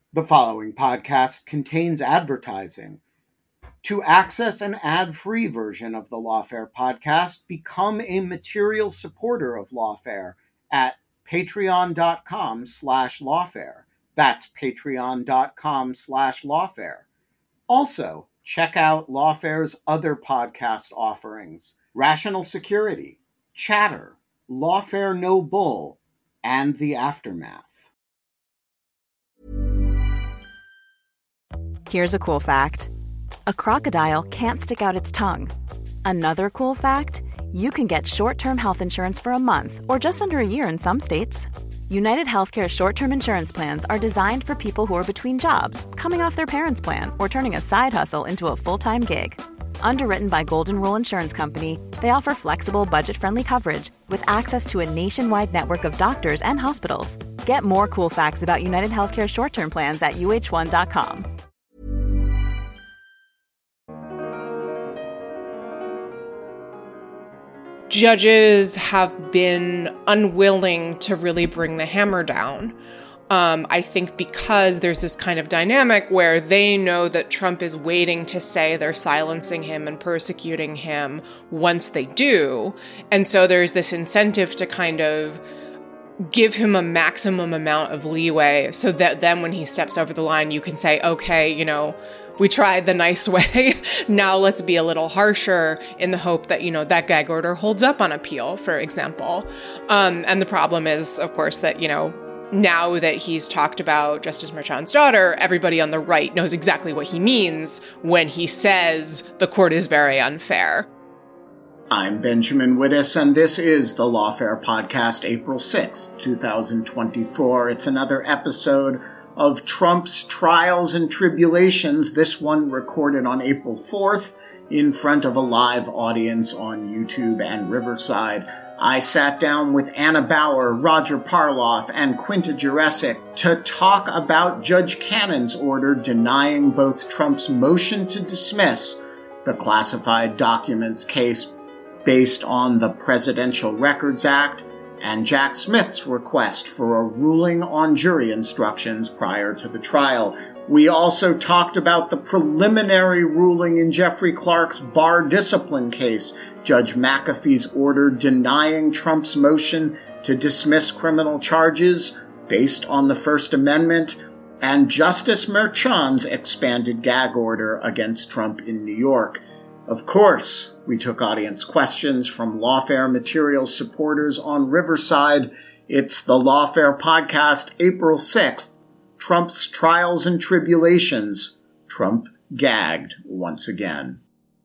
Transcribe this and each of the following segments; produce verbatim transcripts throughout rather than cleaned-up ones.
The following podcast contains advertising. To access an ad-free version of the Lawfare podcast, become a material supporter of Lawfare at patreon.com slash lawfare. That's patreon.com slash lawfare. Also, check out Lawfare's other podcast offerings: Rational Security, Chatter, Lawfare No Bull, and The Aftermath. Here's a cool fact. A crocodile can't stick out its tongue. Another cool fact, you can get short-term health insurance for a month or just under a year in some states. United Healthcare short-term insurance plans are designed for people who are between jobs, coming off their parents' plan, or turning a side hustle into a full-time gig. Underwritten by Golden Rule Insurance Company, they offer flexible, budget-friendly coverage with access to a nationwide network of doctors and hospitals. Get more cool facts about United Healthcare short-term plans at U H one dot com. Judges have been unwilling to really bring the hammer down. Um, I think because there's this kind of dynamic where they know that Trump is waiting to say they're silencing him and persecuting him once they do. And so there's this incentive to kind of give him a maximum amount of leeway so that then when he steps over the line, you can say, okay, you know, we tried the nice way. Now let's be a little harsher in the hope that, you know, that gag order holds up on appeal, for example. Um, and the problem is, of course, that, you know, now that he's talked about Justice Merchan's daughter, everybody on the right knows exactly what he means when he says the court is very unfair. I'm Benjamin Wittes, and this is the Lawfare Podcast, April sixth, twenty twenty-four. It's another episode of Trump's Trials and Tribulations, this one recorded on April fourth in front of a live audience on YouTube and Riverside. I sat down with Anna Bower, Roger Parloff, and Quinta Jurecic to talk about Judge Cannon's order denying both Trump's motion to dismiss the classified documents case based on the Presidential Records Act and Jack Smith's request for a ruling on jury instructions prior to the trial. We also talked about the preliminary ruling in Jeffrey Clark's bar discipline case, Judge McAfee's order denying Trump's motion to dismiss criminal charges based on the First Amendment, and Justice Merchan's expanded gag order against Trump in New York. Of course, we took audience questions from Lawfare Materials supporters on Riverside. It's the Lawfare Podcast, April sixth, Trump's Trials and Tribulations. Trump gagged once again.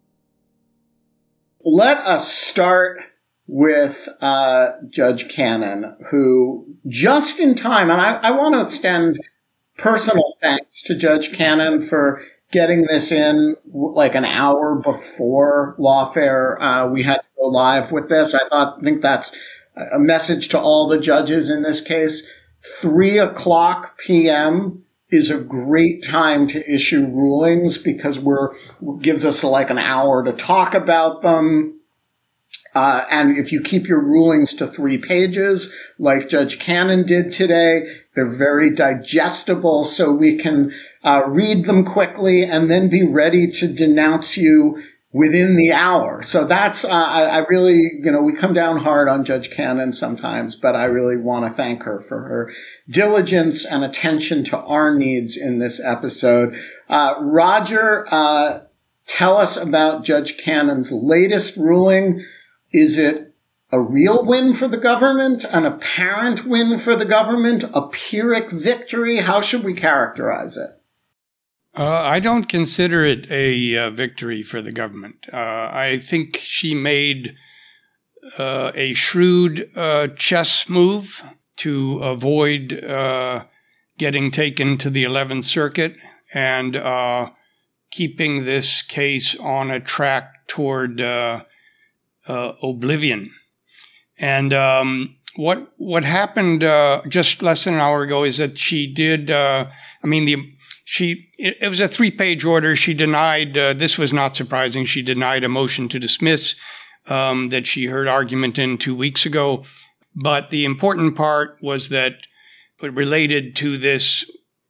Let us start with uh, Judge Cannon, who just in time, and I, I want to extend personal thanks to Judge Cannon for getting this in like an hour before Lawfare. Uh, we had to go live with this. I thought, I think that's a message to all the judges in this case. Three o'clock p.m. is a great time to issue rulings because we're gives us like an hour to talk about them. Uh, and if you keep your rulings to three pages, like Judge Cannon did today, they're very digestible, so we can uh, read them quickly and then be ready to denounce you within the hour. So that's, uh, I, I really, you know, we come down hard on Judge Cannon sometimes, but I really want to thank her for her diligence and attention to our needs in this episode. Uh, Roger, uh, tell us about Judge Cannon's latest ruling. Is it a real win for the government, an apparent win for the government, a Pyrrhic victory? How should we characterize it? Uh, I don't consider it a uh, victory for the government. Uh, I think she made uh, a shrewd uh, chess move to avoid uh, getting taken to the eleventh Circuit and uh, keeping this case on a track toward uh, uh, oblivion. And um, what what happened uh, just less than an hour ago is that she did. Uh, I mean, the she it, it was a three-page order. She denied. Uh, this was not surprising. She denied a motion to dismiss um, that she heard argument in two weeks ago. But the important part was that, but related to this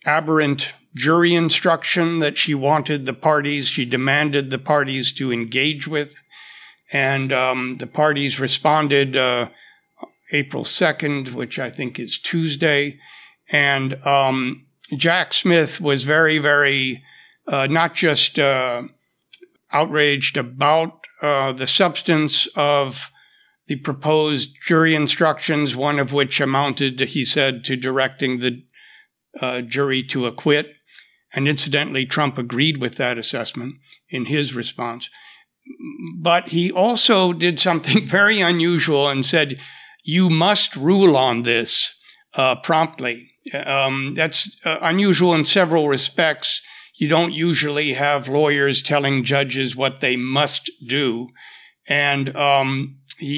aberrant jury instruction that she wanted the parties, she demanded the parties to engage with. And um, the parties responded uh, April second, which I think is Tuesday. And um, Jack Smith was very, very uh, not just uh, outraged about uh, the substance of the proposed jury instructions, one of which amounted, he said, to directing the uh, jury to acquit. And incidentally, Trump agreed with that assessment in his response. But he also did something very unusual and said, you must rule on this uh, promptly. Um, that's uh, unusual in several respects. You don't usually have lawyers telling judges what they must do. And um,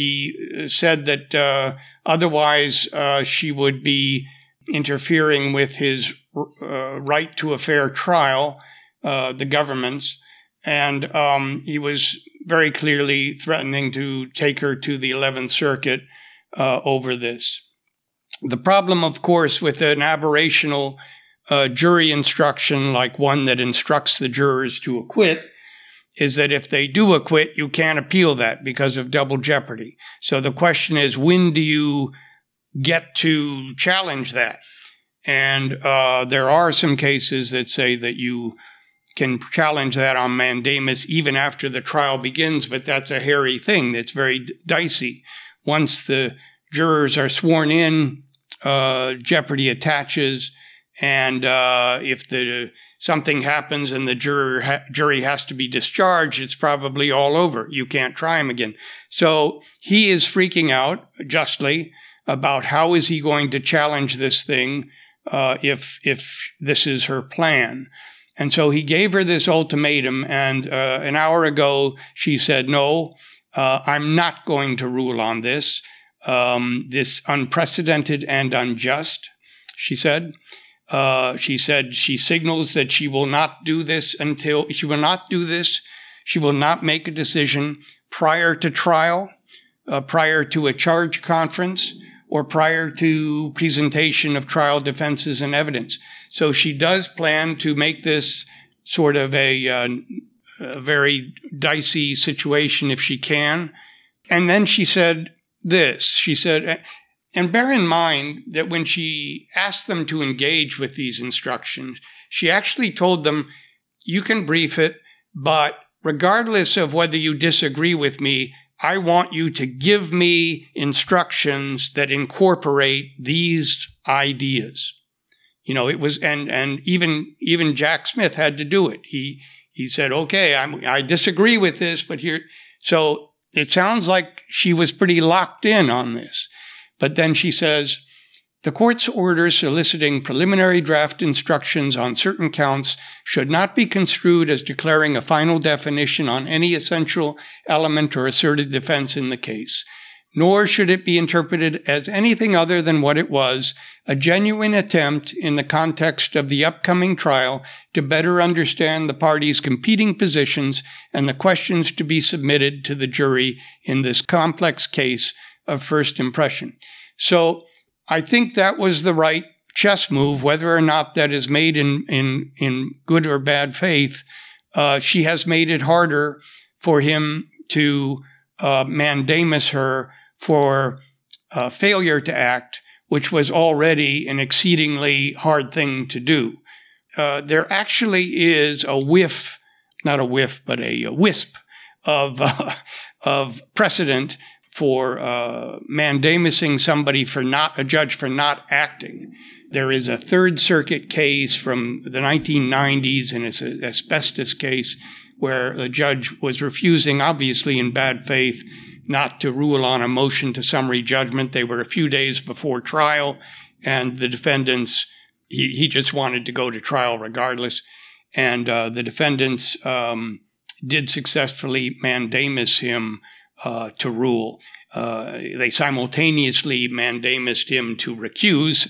he said that uh, otherwise uh, she would be interfering with his uh, right to a fair trial, uh, the government's. And um, he was very clearly threatening to take her to the eleventh Circuit uh, over this. The problem, of course, with an aberrational uh, jury instruction like one that instructs the jurors to acquit is that if they do acquit, you can't appeal that because of double jeopardy. So the question is, when do you get to challenge that? And uh, there are some cases that say that you can challenge that on mandamus even after the trial begins, but that's a hairy thing that's very dicey. Once the jurors are sworn in, uh, jeopardy attaches, and uh, if the something happens and the juror ha- jury has to be discharged, it's probably all over. You can't try him again. So he is freaking out, justly, about how is he going to challenge this thing uh, if if this is her plan. And so he gave her this ultimatum, and uh, an hour ago she said, no, uh, I'm not going to rule on this. Um, this unprecedented and unjust, she said. Uh, she said she signals that she will not do this until, she will not do this. She will not make a decision prior to trial, uh, prior to a charge conference, or prior to presentation of trial defenses and evidence. So she does plan to make this sort of a, uh, a very dicey situation if she can. And then she said this. She said, and bear in mind that when she asked them to engage with these instructions, she actually told them, you can brief it, but regardless of whether you disagree with me, I want you to give me instructions that incorporate these ideas. You know, it was, and, and even, even Jack Smith had to do it. He, he said, okay, I'm, I disagree with this, but here, so it sounds like she was pretty locked in on this. But then she says, the court's order soliciting preliminary draft instructions on certain counts should not be construed as declaring a final definition on any essential element or asserted defense in the case, nor should it be interpreted as anything other than what it was, a genuine attempt in the context of the upcoming trial to better understand the parties' competing positions and the questions to be submitted to the jury in this complex case of first impression. So I think that was the right chess move, whether or not that is made in, in, in good or bad faith. Uh, she has made it harder for him to uh, mandamus her for uh, failure to act, which was already an exceedingly hard thing to do. Uh, there actually is a whiff, not a whiff, but a, a wisp of, uh, of precedent for uh, mandamusing somebody for not, a judge for not acting. There is a Third Circuit case from the nineteen nineties, and it's an asbestos case where the judge was refusing, obviously in bad faith, not to rule on a motion to summary judgment. They were a few days before trial, and the defendants, he, he just wanted to go to trial regardless. And uh, the defendants um, did successfully mandamus him Uh, to rule. Uh, they simultaneously mandamused him to recuse,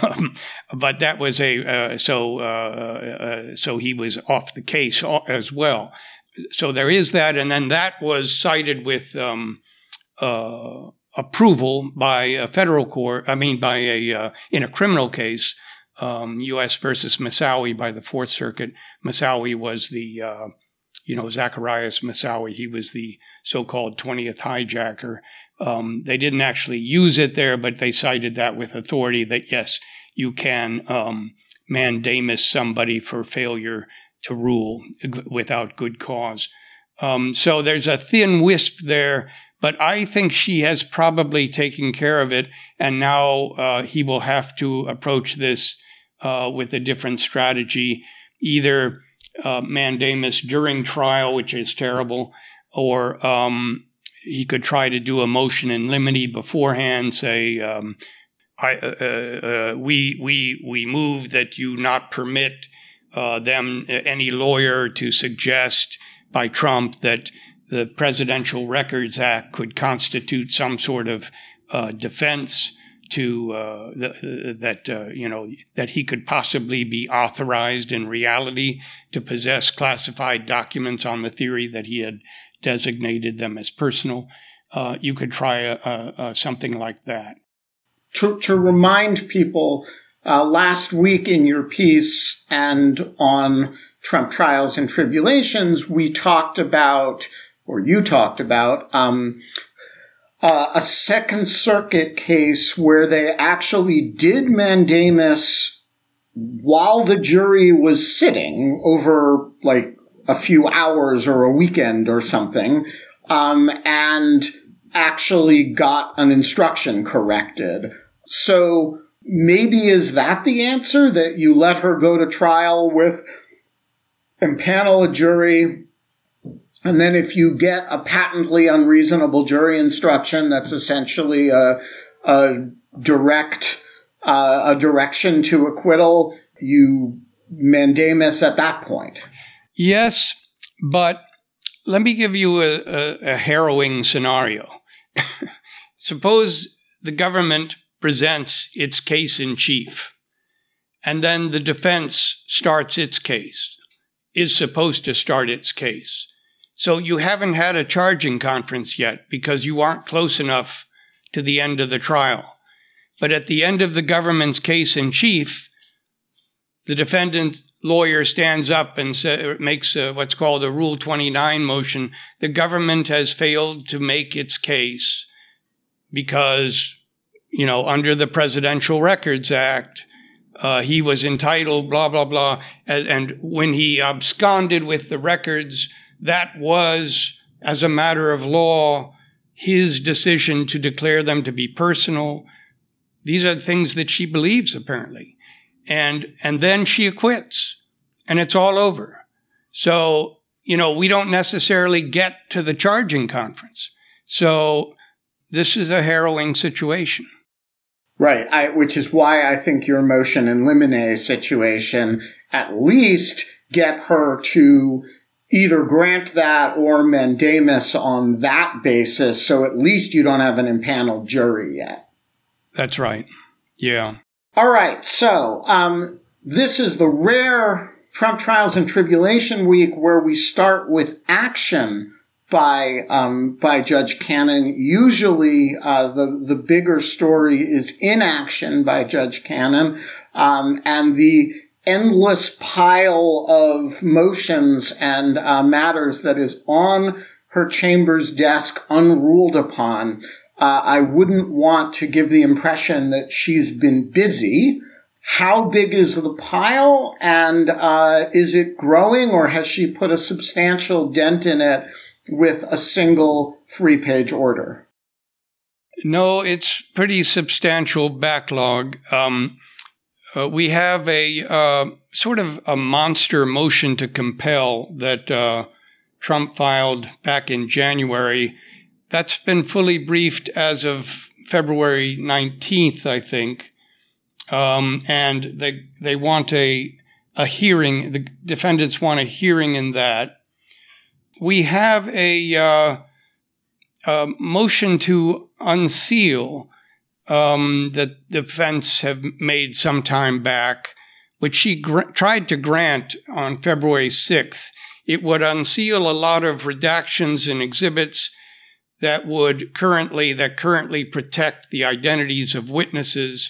but that was a uh, so uh, uh, so he was off the case as well. So there is that, and then that was cited with um, uh, approval by a federal court. I mean, by a uh, in a criminal case um, U S versus Moussaoui by the Fourth Circuit. Moussaoui was the, uh, you know, Zacharias Moussaoui. He was the so-called twentieth hijacker. Um, they didn't actually use it there, but they cited that with authority that, yes, you can um, mandamus somebody for failure to rule without good cause. Um, so there's a thin wisp there, but I think she has probably taken care of it, and now uh, he will have to approach this uh, with a different strategy, either uh, mandamus during trial, which is terrible, or um, he could try to do a motion in limine beforehand, say, um, I, uh, uh, we we we move that you not permit uh, them, any lawyer, to suggest by Trump that the Presidential Records Act could constitute some sort of uh, defense to uh, the, that uh, you know that he could possibly be authorized in reality to possess classified documents on the theory that he had designated them as personal. Uh, you could try a, a, a, something like that. To, to remind people, uh, last week in your piece and on Trump Trials and Tribulations, we talked about, or you talked about, um, uh, a Second Circuit case where they actually did mandamus while the jury was sitting over like a few hours or a weekend or something, um, and actually got an instruction corrected. So maybe is that the answer, that you let her go to trial with impanel a jury, and then if you get a patently unreasonable jury instruction, that's essentially a, a direct uh, a direction to acquittal, you mandamus at that point? Yes, but let me give you a, a, a harrowing scenario. Suppose the government presents its case in chief, and then the defense starts its case, is supposed to start its case. So you haven't had a charging conference yet because you aren't close enough to the end of the trial. But at the end of the government's case in chief, the defendant lawyer stands up and say, makes a, what's called a Rule twenty-nine motion. The government has failed to make its case because, you know, under the Presidential Records Act, uh, he was entitled, blah, blah, blah. And, and when he absconded with the records, that was, as a matter of law, his decision to declare them to be personal. These are things that she believes, apparently. And, and then she acquits, and it's all over. So, you know, we don't necessarily get to the charging conference. So this is a harrowing situation. Right, I, which is why I think your motion in limine situation at least get her to either grant that or mandamus on that basis, so at least you don't have an impaneled jury yet. That's right. Yeah. All right, so um, this is the rare Trump Trials and Tribulation Week where we start with action by um, by Judge Cannon. Usually uh, the, the bigger story is inaction by Judge Cannon, um, and the endless pile of motions and uh, matters that is on her chamber's desk unruled upon. Uh, I wouldn't want to give the impression that she's been busy. How big is the pile, and uh, is it growing, or has she put a substantial dent in it with a single three-page order? No, it's pretty substantial backlog. Um, uh, we have a uh, sort of a monster motion to compel that uh, Trump filed back in January. That's been fully briefed as of February nineteenth, I think. Um, and they they want a a hearing. The defendants want a hearing in that. We have a, uh, a motion to unseal um, that the defense have made some time back, which she gr- tried to grant on February sixth. It would unseal a lot of redactions and exhibits that would currently that currently protect the identities of witnesses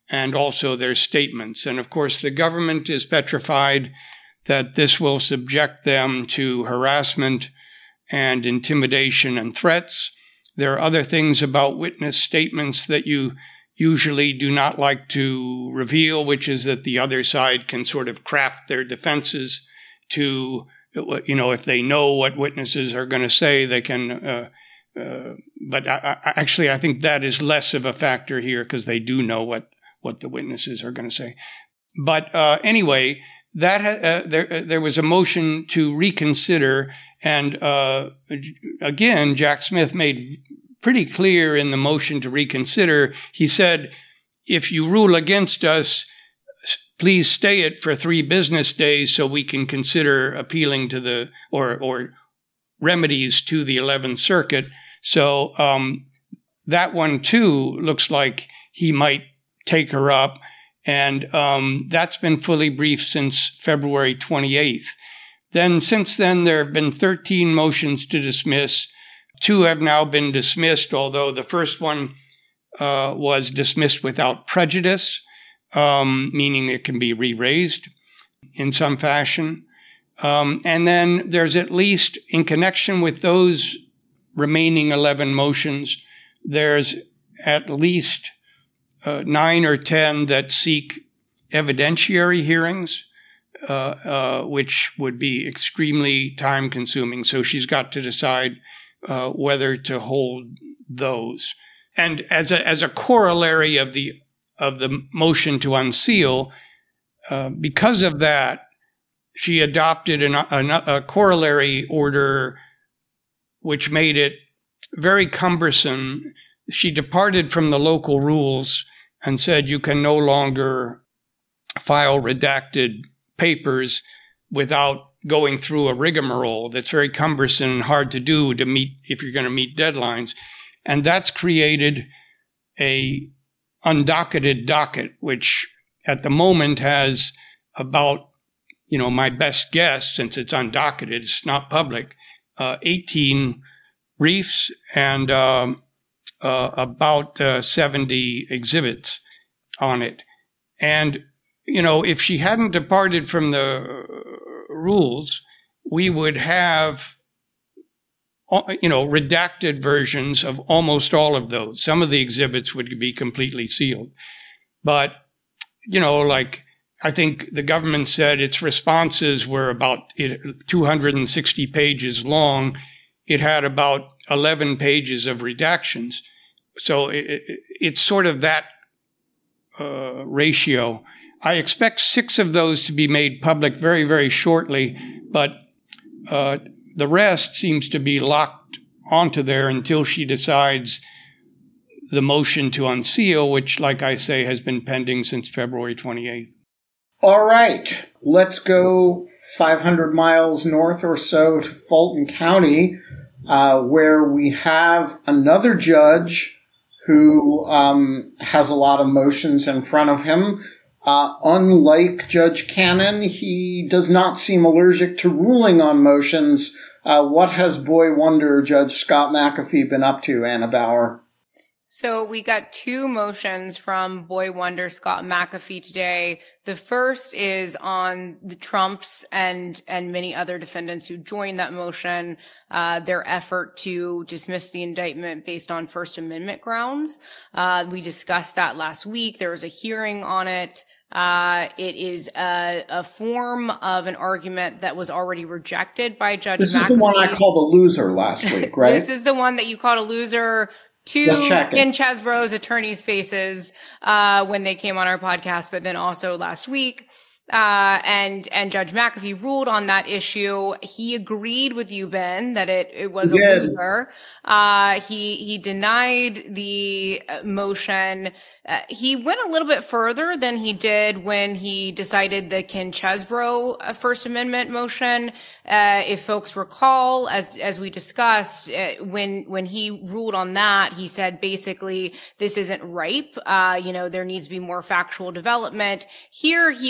and also their statements. And of course, the government is petrified that this will subject them to harassment and intimidation and threats. There are other things about witness statements that you usually do not like to reveal, which is that the other side can sort of craft their defenses to, you know, if they know what witnesses are going to say, they can, uh, uh, but I, I, actually I think that is less of a factor here because they do know what, what the witnesses are going to say. But uh, anyway, that uh, there, uh, there was a motion to reconsider, and uh, again, Jack Smith made pretty clear in the motion to reconsider, he said, if you rule against us, please stay it for three business days so we can consider appealing to the, or, or remedies to the eleventh Circuit. So um, that one too looks like he might take her up. And um, that's been fully briefed since February twenty-eighth. Then, since then, there have been thirteen motions to dismiss. Two have now been dismissed, although the first one uh, was dismissed without prejudice, um, meaning it can be re-raised in some fashion. Um, and then there's at least, in connection with those remaining eleven motions, there's at least uh, nine or ten that seek evidentiary hearings, uh, uh, which would be extremely time-consuming. So she's got to decide uh, whether to hold those. And as a as a corollary of the of the motion to unseal, uh, because of that, she adopted an, an, a corollary order which made it very cumbersome. She departed from the local rules and said you can no longer file redacted papers without going through a rigmarole that's very cumbersome and hard to do to meet if you're going to meet deadlines. And that's created a undocketed docket, which at the moment has about, you know, my best guess, since it's undocketed, it's not public, uh, eighteen briefs and um, uh, about uh, seventy exhibits on it. And, you know, if she hadn't departed from the rules, we would have, you know, redacted versions of almost all of those. Some of the exhibits would be completely sealed. But, you know, like, I think the government said its responses were about two hundred sixty pages long. It had about eleven pages of redactions. So it, it, it's sort of that uh, ratio. I expect six of those to be made public very, very shortly, but uh, the rest seems to be locked onto there until she decides the motion to unseal, which, like I say, has been pending since February twenty-eighth. All right, let's go five hundred miles north or so to Fulton County, uh, where we have another judge who um, has a lot of motions in front of him. Uh, unlike Judge Cannon, he does not seem allergic to ruling on motions. Uh, what has boy wonder Judge Scott McAfee been up to, Anna Bauer? So we got two motions from boy wonder Scott McAfee today. The first is on the Trumps and and many other defendants who joined that motion, uh, their effort to dismiss the indictment based on First Amendment grounds. Uh, we discussed that last week. There was a hearing on it. Uh, it is a, a form of an argument that was already rejected by Judge This McAfee. is the one I called a loser last week, right? This is the one that you called a loser to in Chesebro's attorneys' faces uh, when they came on our podcast, but then also last week. Uh, and, and Judge McAfee ruled on that issue. He agreed with you, Ben, that it, it was a yeah. loser. Uh, he, he denied the motion. Uh, he went a little bit further than he did when he decided the Ken Chesebro First Amendment motion. Uh, if folks recall, as, as we discussed, uh, when, when he ruled on that, he said basically this isn't ripe. Uh, you know, there needs to be more factual development. Here he agreed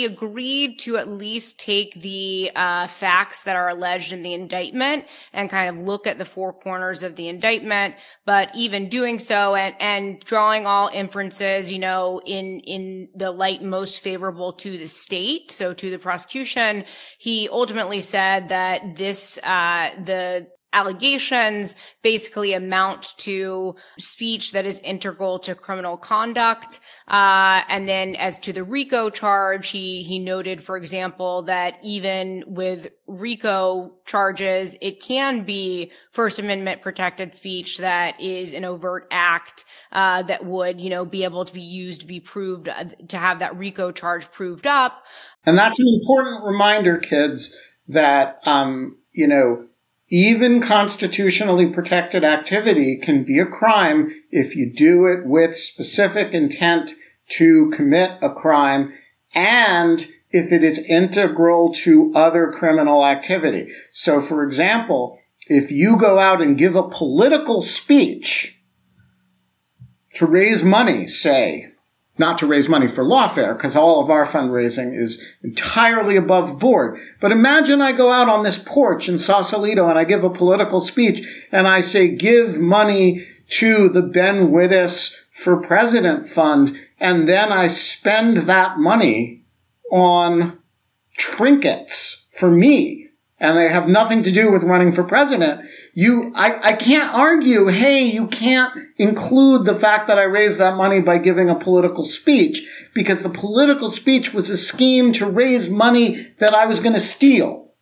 agreed to at least take the uh, facts that are alleged in the indictment and kind of look at the four corners of the indictment. But even doing so and, and drawing all inferences, you know, in, in the light most favorable to the state, so to the prosecution, he ultimately said that this, uh, the allegations basically amount to speech that is integral to criminal conduct. Uh, and then as to the RICO charge, he, he noted, for example, that even with RICO charges, it can be First Amendment protected speech that is an overt act, uh, that would, you know, be able to be used to be proved, uh, to have that RICO charge proved up. And that's an important reminder, kids, that, um, you know, even constitutionally protected activity can be a crime if you do it with specific intent to commit a crime and if it is integral to other criminal activity. So, for example, if you go out and give a political speech to raise money, say, not to raise money for Lawfare, because all of our fundraising is entirely above board. But imagine I go out on this porch in Sausalito and I give a political speech and I say, give money to the Ben Wittes for President Fund, and then I spend that money on trinkets for me, and they have nothing to do with running for president. You, I, I can't argue, hey, you can't include the fact that I raised that money by giving a political speech, because the political speech was a scheme to raise money that I was going to steal.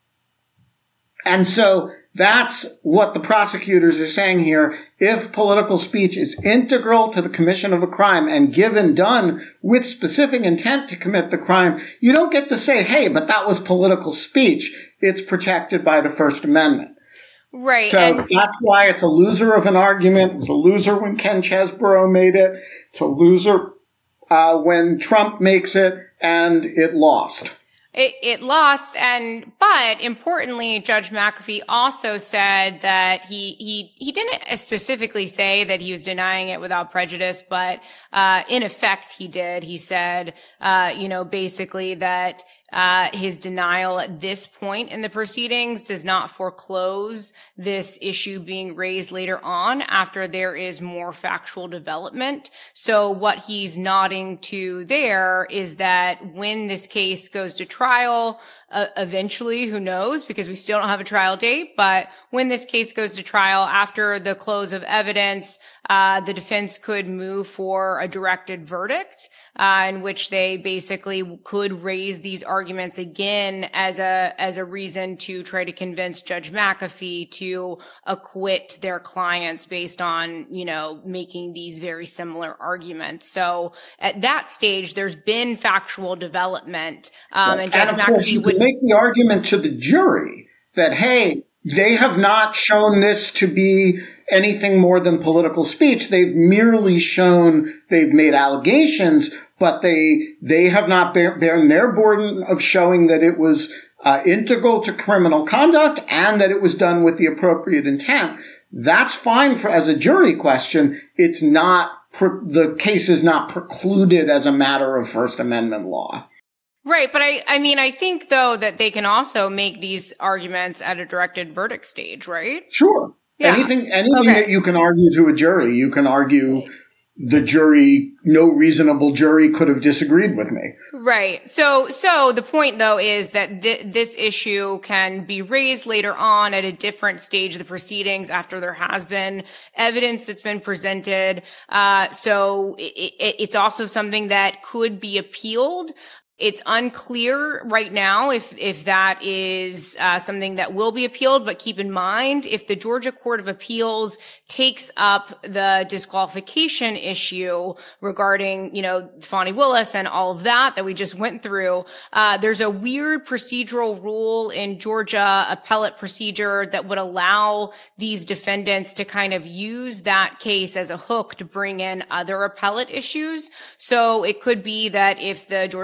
And so that's what the prosecutors are saying here. If political speech is integral to the commission of a crime and given done with specific intent to commit the crime, you don't get to say, hey, but that was political speech. It's protected by the First Amendment. Right. So and- that's why it's a loser of an argument. It was a loser when Ken Chesborough made it. It's a loser uh, when Trump makes it, and it lost. It, it lost, and but importantly, Judge McAfee also said that he he he didn't specifically say that he was denying it without prejudice, but uh, in effect, he did. He said, uh, you know, basically that uh, his denial at this point in the proceedings does not foreclose this issue being raised later on after there is more factual development. So what he's nodding to there is that when this case goes to trial, uh, eventually, who knows, because we still don't have a trial date, but when this case goes to trial after the close of evidence, uh, the defense could move for a directed verdict, uh, in which they basically could raise these arguments again as a, as a reason to try to convince Judge McAfee to acquit their clients based on, you know, making these very similar arguments. So at that stage, there's been factual development, um, right. and Judge and of course, McAfee you would can make the argument to the jury that, hey, they have not shown this to be anything more than political speech. They've merely shown they've made allegations, but they they have not bear, borne their burden of showing that it was uh, integral to criminal conduct and that it was done with the appropriate intent. That's fine for as a jury question. It's not pre- the case is not precluded as a matter of First Amendment law. Right. But I, I mean, I think, though, that they can also make these arguments at a directed verdict stage, right? Sure. Yeah. Anything, anything Okay. that you can argue to a jury, you can argue the jury, no reasonable jury could have disagreed with me. Right. So, so the point, though, is that th- this issue can be raised later on at a different stage of the proceedings after there has been evidence that's been presented. Uh, so it, it, it's also something that could be appealed. It's unclear right now if, if that is uh, something that will be appealed, but keep in mind, if the Georgia Court of Appeals takes up the disqualification issue regarding, you know, Fani Willis and all of that that we just went through, uh, there's a weird procedural rule in Georgia appellate procedure that would allow these defendants to kind of use that case as a hook to bring in other appellate issues. So it could be that if the Georgia Court of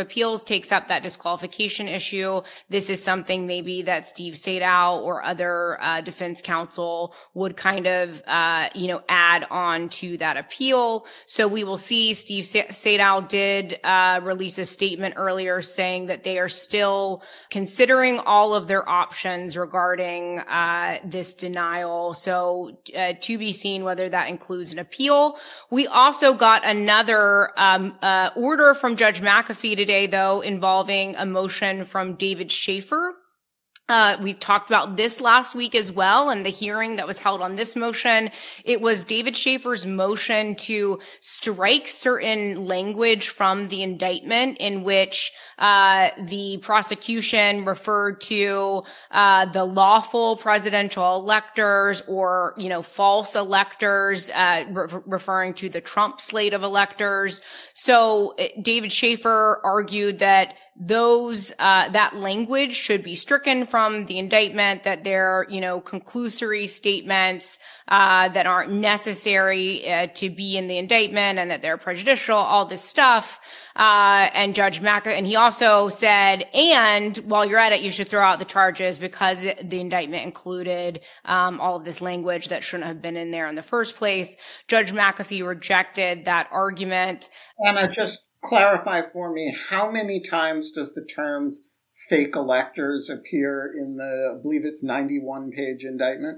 Appeals takes up that disqualification issue. This is something maybe that Steve Sadow or other uh, defense counsel would kind of, uh, you know, add on to that appeal. So we will see. Steve Sadow did uh, release a statement earlier saying that they are still considering all of their options regarding uh, this denial. So uh, to be seen whether that includes an appeal. We also got another um, uh, order from Judge McAfee today, though, involving a motion from David Schaefer. Uh, we talked about this last week as well, and the hearing that was held on this motion. It was David Schaefer's motion to strike certain language from the indictment in which uh, the prosecution referred to uh, the lawful presidential electors or, you know, false electors, uh, re- referring to the Trump slate of electors. So uh, David Schaefer argued that those, uh, that language should be stricken from the indictment, that they're, you know, conclusory statements, uh, that aren't necessary, uh, to be in the indictment and that they're prejudicial, all this stuff. Uh, and Judge McAfee, and he also said, and while you're at it, you should throw out the charges because it, the indictment included, um, all of this language that shouldn't have been in there in the first place. Judge McAfee rejected that argument. Anna, just clarify for me, how many times does the term fake electors appear in the, I believe it's ninety-one page indictment?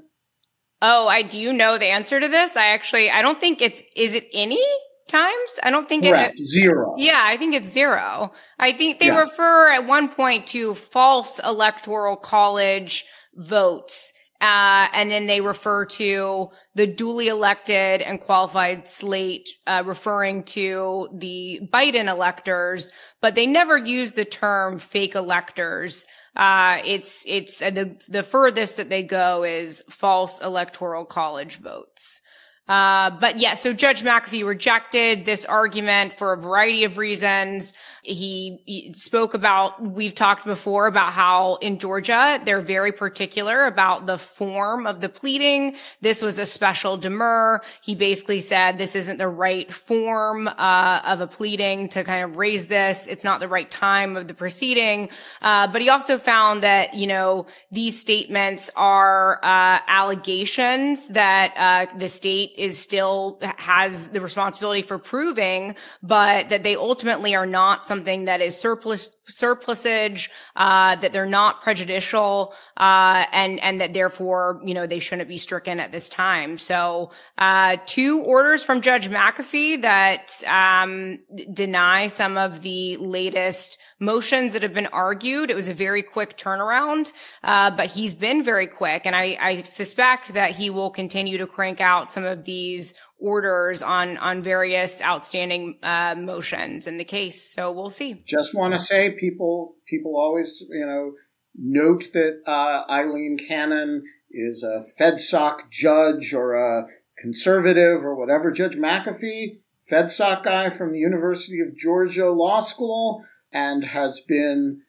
Oh, I do know the answer to this. I actually, I don't think it's, is it any times? I don't think Correct. it. Zero. Yeah, I think it's zero. I think they Yeah. refer at one point to false electoral college votes. Uh, and then they refer to the duly elected and qualified slate, uh, referring to the Biden electors, but they never use the term fake electors. Uh, it's, it's, uh, the, the furthest that they go is false electoral college votes. Uh, but yeah, so Judge McAfee rejected this argument for a variety of reasons. He, he spoke about, we've talked before about how in Georgia, they're very particular about the form of the pleading. This was a special demur. He basically said this isn't the right form, uh, of a pleading to kind of raise this. It's not the right time of the proceeding. Uh, but he also found that, you know, these statements are, uh, allegations that, uh, the state is still has the responsibility for proving, but that they ultimately are not something that is surplus, surplusage, uh, that they're not prejudicial, uh, and, and that therefore, you know, they shouldn't be stricken at this time. So, uh, two orders from Judge McAfee that, um, deny some of the latest motions that have been argued. It was a very quick turnaround, uh, but he's been very quick. And I, I suspect that he will continue to crank out some of these orders on, on various outstanding, uh, motions in the case. So we'll see. Just want to say people, people always, you know, note that, uh, Eileen Cannon is a FedSoc judge or a conservative or whatever. Judge McAfee, FedSoc guy from the University of Georgia Law School, and has been,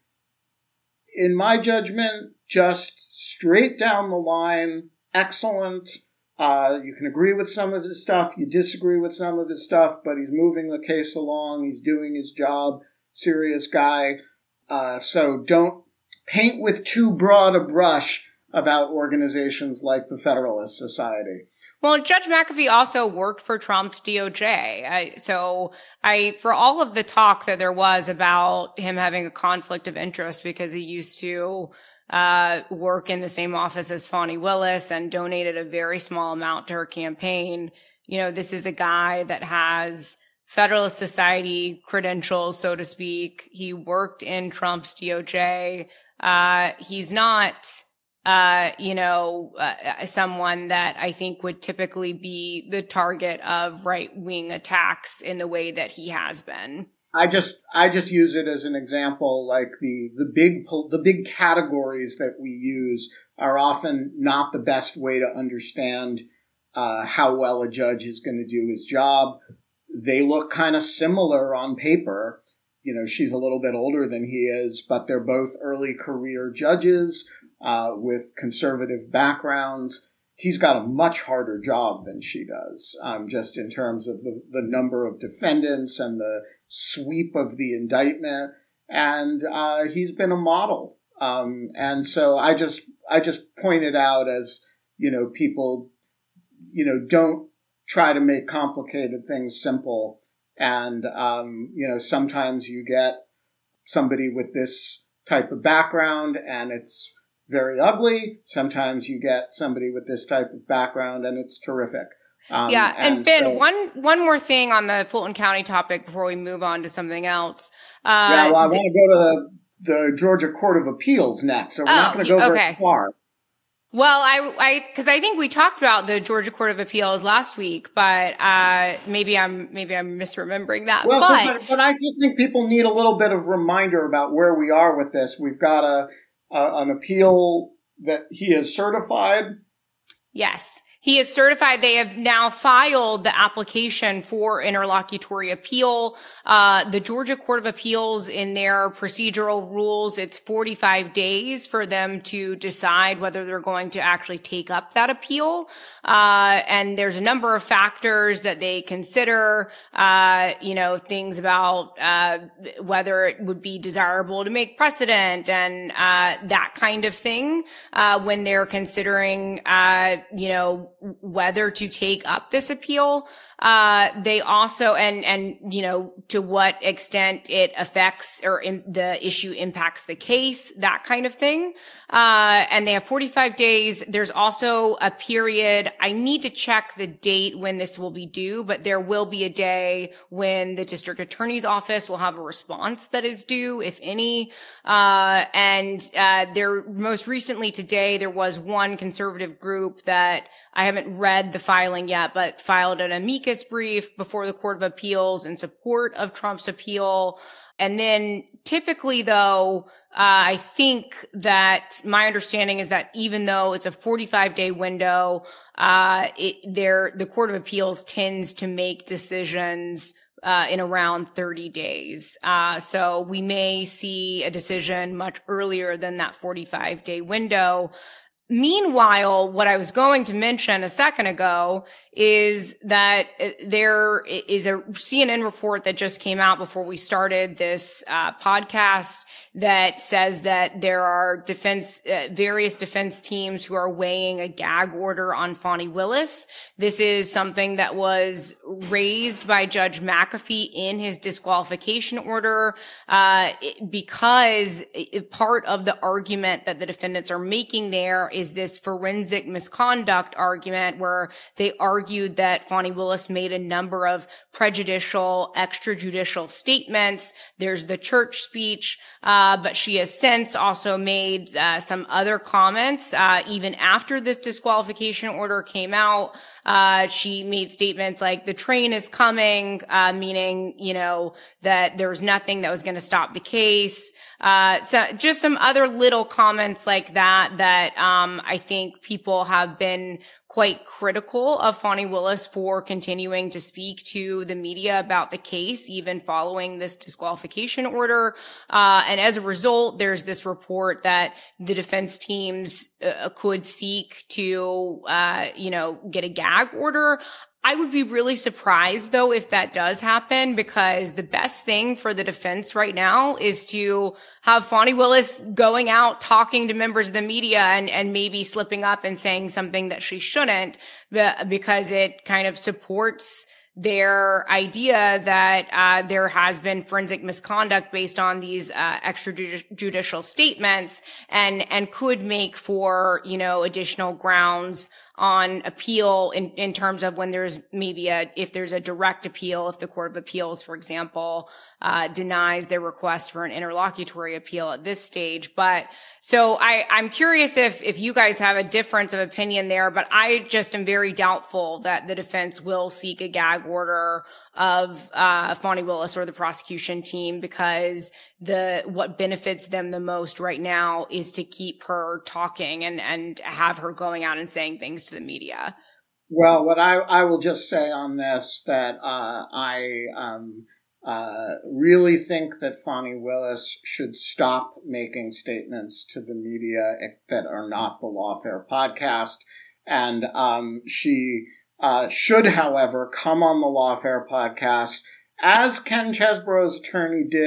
in my judgment, just straight down the line, excellent. Uh, you can agree with some of his stuff, you disagree with some of his stuff, but he's moving the case along, he's doing his job, serious guy. Uh, so don't paint with too broad a brush about organizations like the Federalist Society. Well, Judge McAfee also worked for Trump's D O J. I, so I, for all of the talk that there was about him having a conflict of interest because he used to uh work in the same office as Fani Willis and donated a very small amount to her campaign, you know, this is a guy that has Federalist Society credentials, so to speak. He worked in Trump's D O J. Uh, he's not, uh, you know, uh, someone that I think would typically be the target of right-wing attacks in the way that he has been. I just I just use it as an example. Like the the big the big categories that we use are often not the best way to understand uh, how well a judge is going to do his job. They look kind of similar on paper. You know, she's a little bit older than he is, but they're both early career judges uh, with conservative backgrounds. He's got a much harder job than she does, um, just in terms of the, the number of defendants and the sweep of the indictment. and uh, he's been a model. Um, and so I just I just pointed out as, you know, people, you know, don't try to make complicated things simple. And, um, you know, sometimes you get somebody with this type of background and it's very ugly. Sometimes you get somebody with this type of background and it's terrific. Um, yeah. And, and Ben, so, one, one more thing on the Fulton County topic before we move on to something else. Uh, yeah, well, I want to go to the, the Georgia Court of Appeals next, so we're oh, not going to go okay. very far. Well, I, I, because I think we talked about the Georgia Court of Appeals last week, but uh, maybe I'm maybe I'm misremembering that. Well, but, so, but but I just think people need a little bit of reminder about where we are with this. We've got a, a an appeal that he has certified. Yes. He is certified. They have now filed the application for interlocutory appeal. Uh, the Georgia Court of Appeals, in their procedural rules, it's forty-five days for them to decide whether they're going to actually take up that appeal. Uh, and there's a number of factors that they consider, uh, you know, things about, uh, whether it would be desirable to make precedent and, uh, that kind of thing, uh, when they're considering, uh, you know, whether to take up this appeal. Uh, they also, and, and, you know, to what extent it affects or in, the issue impacts the case, that kind of thing. Uh, and they have forty-five days. There's also a period. I need to check the date when this will be due, but there will be a day when the district attorney's office will have a response that is due, if any. Uh, and, uh, there, most recently today, there was one conservative group that I haven't read the filing yet, but filed an amicus brief before the Court of Appeals in support of Trump's appeal. And then typically, though, uh, I think that my understanding is that even though it's a forty-five day window, uh, it, there, the Court of Appeals tends to make decisions Uh, in around thirty days. Uh, so we may see a decision much earlier than that forty-five day window. Meanwhile, what I was going to mention a second ago is that there is a C N N report that just came out before we started this uh, podcast that says that there are defense, uh, various defense teams who are weighing a gag order on Fani Willis. This is something that was raised by Judge McAfee in his disqualification order, uh, because part of the argument that the defendants are making there is this forensic misconduct argument where they argued that Fani Willis made a number of prejudicial extrajudicial statements. There's the church speech, uh, but she has since also made uh, some other comments, uh, even after this disqualification order came out. Uh, she made statements like the train is coming, uh, meaning, you know, that there was nothing that was going to stop the case. Uh, so just some other little comments like that, that, um, I think people have been quite critical of Fani Willis for continuing to speak to the media about the case, even following this disqualification order. Uh, and as a result, there's this report that the defense teams uh, could seek to, uh, you know, get a gag order. I would be really surprised, though, if that does happen, because the best thing for the defense right now is to have Fani Willis going out talking to members of the media and, and maybe slipping up and saying something that she shouldn't, because it kind of supports their idea that uh, there has been forensic misconduct based on these uh, extrajudicial statements, and and could make for, you know, additional grounds on appeal in, in terms of when there's maybe a, if there's a direct appeal, if the Court of Appeals, for example, uh, denies their request for an interlocutory appeal at this stage. But so I, I'm curious if, if you guys have a difference of opinion there, but I just am very doubtful that the defense will seek a gag order of, uh, Fani Willis or the prosecution team, because the, what benefits them the most right now is to keep her talking and, and have her going out and saying things to the media. Well, what I, I will just say on this, that, uh, I, um, uh, really think that Fani Willis should stop making statements to the media that are not the Lawfare podcast. And, um, she, uh, should, however, come on the Lawfare podcast, as Ken Chesebro's attorney did,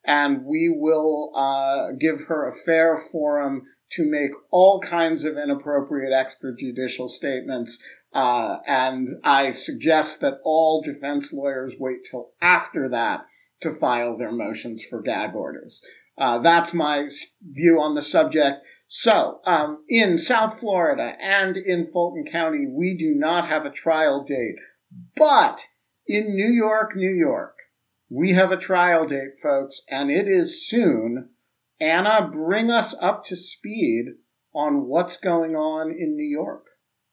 and we will uh, give her a fair forum to make all kinds of inappropriate extrajudicial statements. Uh, and I suggest that all defense lawyers wait till after that to file their motions for gag orders. Uh, that's my view on the subject. So, um, in South Florida and in Fulton County, we do not have a trial date. But in New York, New York, we have a trial date, folks, and it is soon. Anna, bring us up to speed on what's going on in New York.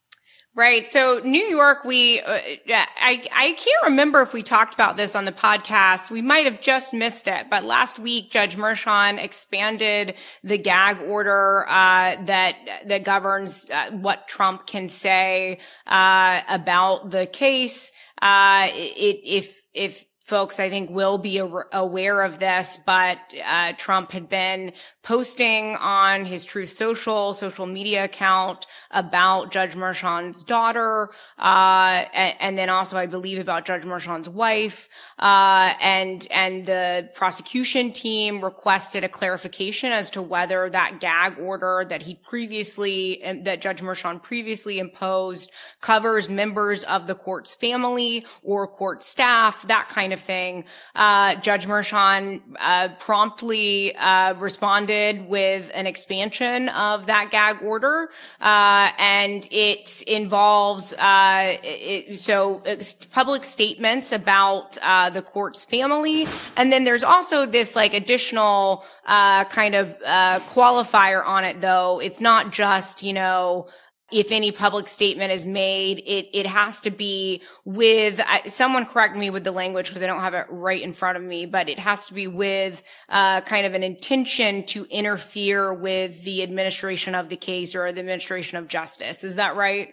Right. So New York, we, uh, I, I can't remember if we talked about this on the podcast. We might have just missed it, but last week, Judge Merchan expanded the gag order, uh, that, that governs uh, what Trump can say, uh, about the case. Uh, it, if, if, Folks, I think, will be aware of this, but uh, Trump had been posting on his Truth Social social media account about Judge Merchan's daughter, uh, and, and then also, I believe, about Judge Merchan's wife. Uh, and and the prosecution team requested a clarification as to whether that gag order that he previously, that Judge Merchan previously imposed, covers members of the court's family or court staff, that kind of thing. Uh, Judge Merchan uh, promptly uh, responded with an expansion of that gag order, uh, and it involves uh, it, so it's public statements about uh, the court's family, and then there's also this like additional uh, kind of uh, qualifier on it. Though it's not just, you know, if any public statement is made, it, it has to be with, uh, someone correct me with the language because I don't have it right in front of me, but it has to be with, uh, kind of an intention to interfere with the administration of the case or the administration of justice. Is that right?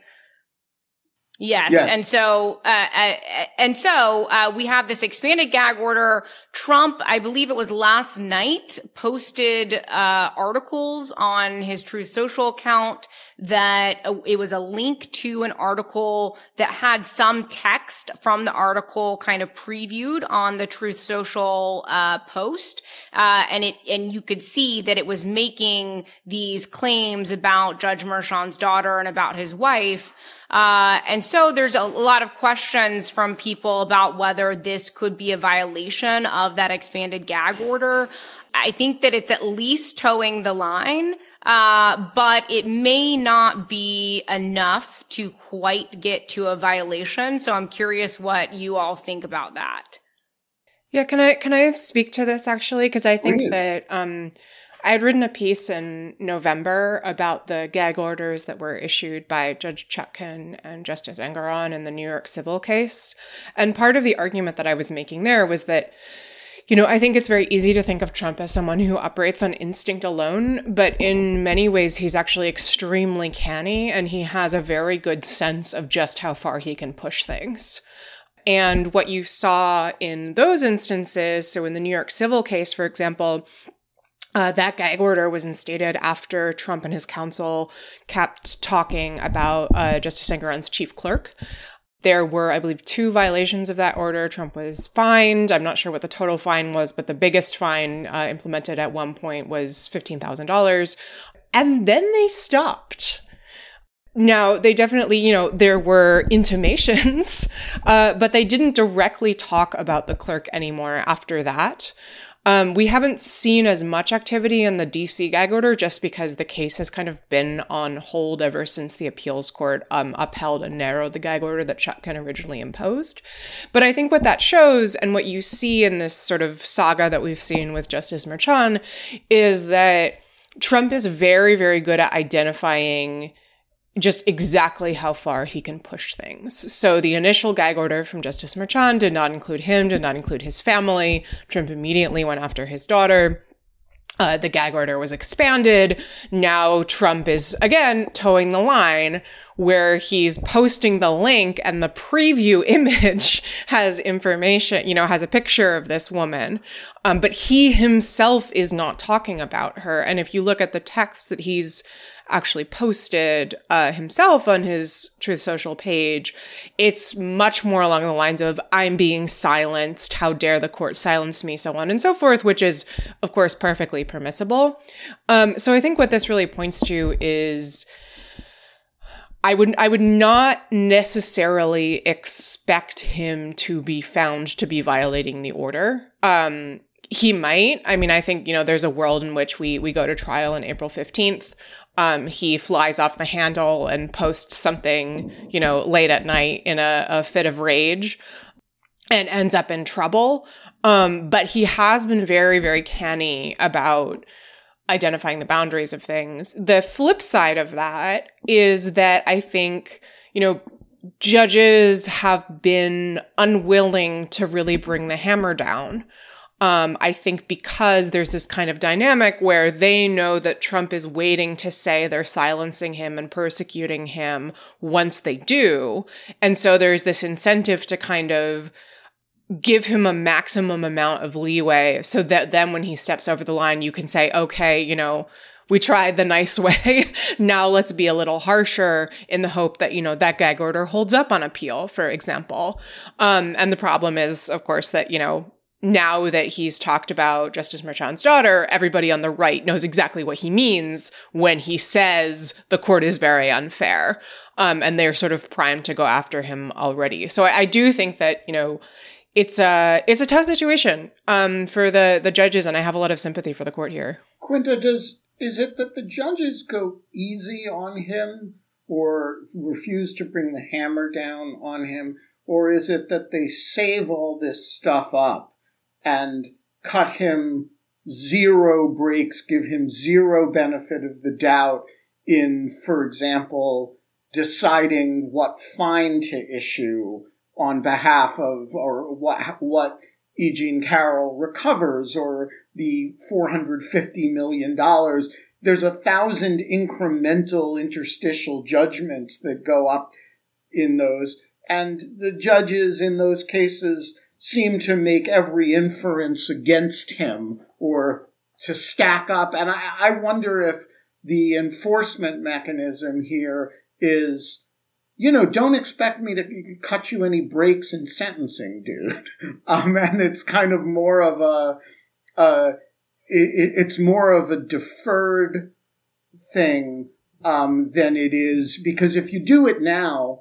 Yes. yes. And so, uh, uh, and so, uh, we have this expanded gag order. Trump, I believe it was last night, posted, uh, articles on his Truth Social account that uh, it was a link to an article that had some text from the article kind of previewed on the Truth Social, uh, post. Uh, and it, and you could see that it was making these claims about Judge Merchan's daughter and about his wife. Uh, and so there's a lot of questions from people about whether this could be a violation of that expanded gag order. I think that it's at least towing the line, uh, but it may not be enough to quite get to a violation. So I'm curious what you all think about that. Yeah, can I can I speak to this actually? Because I think Please. that um, I had written a piece in November about the gag orders that were issued by Judge Chutkan and Justice Engoron in the New York civil case. And part of the argument that I was making there was that, you know, I think it's very easy to think of Trump as someone who operates on instinct alone, but in many ways, he's actually extremely canny, and he has a very good sense of just how far he can push things. And what you saw in those instances, so in the New York civil case, for example, Uh, that gag order was instated after Trump and his counsel kept talking about uh, Justice Engoron's chief clerk. There were, I believe, two violations of that order. Trump was fined. I'm not sure what the total fine was, but the biggest fine uh, implemented at one point was fifteen thousand dollars. And then they stopped. Now, they definitely, you know, there were intimations, uh, but they didn't directly talk about the clerk anymore after that. Um, we haven't seen as much activity in the D C gag order just because the case has kind of been on hold ever since the appeals court um, upheld and narrowed the gag order that Chutkan originally imposed. But I think what that shows, and what you see in this sort of saga that we've seen with Justice Merchan, is that Trump is very, very good at identifying just exactly how far he can push things. So the initial gag order from Justice Merchan did not include him, did not include his family. Trump immediately went after his daughter. Uh, the gag order was expanded. Now Trump is, again, towing the line where he's posting the link and the preview image has information, you know, has a picture of this woman. Um, but he himself is not talking about her. And if you look at the text that he's actually posted uh, himself on his Truth Social page, it's much more along the lines of, I'm being silenced, how dare the court silence me, so on and so forth, which is, of course, perfectly permissible. Um, so I think what this really points to is I would I would not necessarily expect him to be found to be violating the order. Um, he might. I mean, I think, you know, there's a world in which we we go to trial on April fifteenth. Um, he flies off the handle and posts something, you know, late at night in a, a fit of rage and ends up in trouble. Um, but he has been very, very canny about identifying the boundaries of things. The flip side of that is that I think, you know, judges have been unwilling to really bring the hammer down. Um, I think because there's this kind of dynamic where they know that Trump is waiting to say they're silencing him and persecuting him once they do. And so there's this incentive to kind of give him a maximum amount of leeway so that then when he steps over the line, you can say, okay, you know, we tried the nice way. Now let's be a little harsher in the hope that, you know, that gag order holds up on appeal, for example. Um, and the problem is, of course, that, you know, now that he's talked about Justice Merchan's daughter, everybody on the right knows exactly what he means when he says the court is very unfair. Um, and they're sort of primed to go after him already. So I, I do think that, you know, It's a it's a tough situation um, for the, the judges, and I have a lot of sympathy for the court here. Quinta, does is it that the judges go easy on him or refuse to bring the hammer down on him, or is it that they save all this stuff up and cut him zero breaks, give him zero benefit of the doubt in, for example, deciding what fine to issue on behalf of, or what what E. Jean Carroll recovers, or the four hundred fifty million dollars. There's a thousand incremental interstitial judgments that go up in those, and the judges in those cases seem to make every inference against him or to stack up. And I, I wonder if the enforcement mechanism here is, you know, don't expect me to cut you any breaks in sentencing, dude. Um, and it's kind of more of a, uh, it, it's more of a deferred thing um, than it is, because if you do it now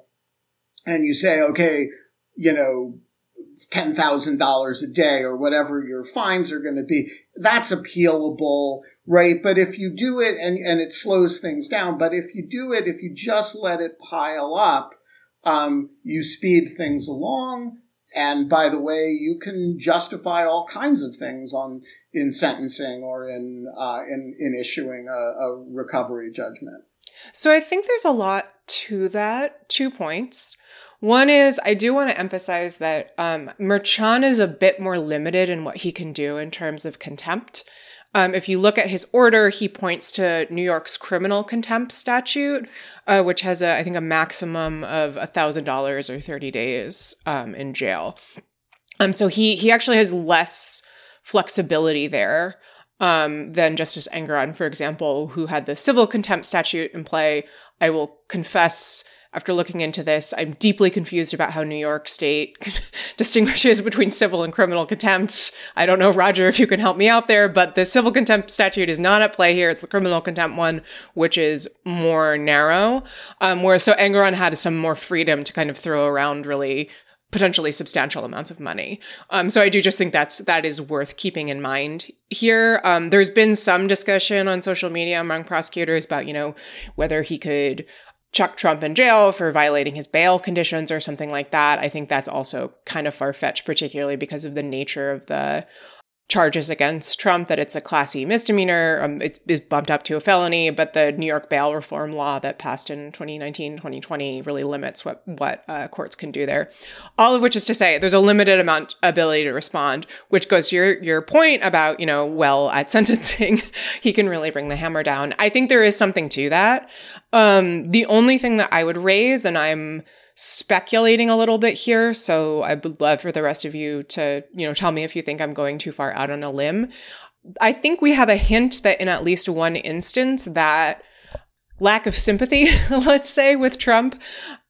and you say, okay, you know, ten thousand dollars a day or whatever your fines are going to be, that's appealable, right? But if you do it and, and it slows things down, but if you do it, if you just let it pile up, um, you speed things along. And by the way, you can justify all kinds of things on in sentencing or in uh, in, in issuing a, a recovery judgment. So I think there's a lot to that. Two points. One is, I do want to emphasize that um, Merchan is a bit more limited in what he can do in terms of contempt. Um, if you look at his order, he points to New York's criminal contempt statute, uh, which has, a, I think, a maximum of one thousand dollars or thirty days um, in jail. Um, so he he actually has less flexibility there um, than Justice Engoron, for example, who had the civil contempt statute in play. I will confess, after looking into this, I'm deeply confused about how New York State distinguishes between civil and criminal contempt. I don't know, Roger, if you can help me out there, but the civil contempt statute is not at play here. It's the criminal contempt one, which is more narrow. Um, whereas so Engoron had some more freedom to kind of throw around really potentially substantial amounts of money. Um, so I do just think that's, that is worth keeping in mind here. Um, there's been some discussion on social media among prosecutors about, you know, whether he could chuck Trump in jail for violating his bail conditions or something like that. I think that's also kind of far-fetched, particularly because of the nature of the charges against Trump, that it's a Class E misdemeanor. Um, it's, it's bumped up to a felony, but the New York bail reform law that passed in twenty nineteen, twenty twenty really limits what, what uh, courts can do there. All of which is to say there's a limited amount ability to respond, which goes to your, your point about, you know, well, at sentencing, he can really bring the hammer down. I think there is something to that. Um, the only thing that I would raise, and I'm speculating a little bit here, so I would love for the rest of you to, you know, tell me if you think I'm going too far out on a limb. I think we have a hint that in at least one instance that lack of sympathy, let's say, with Trump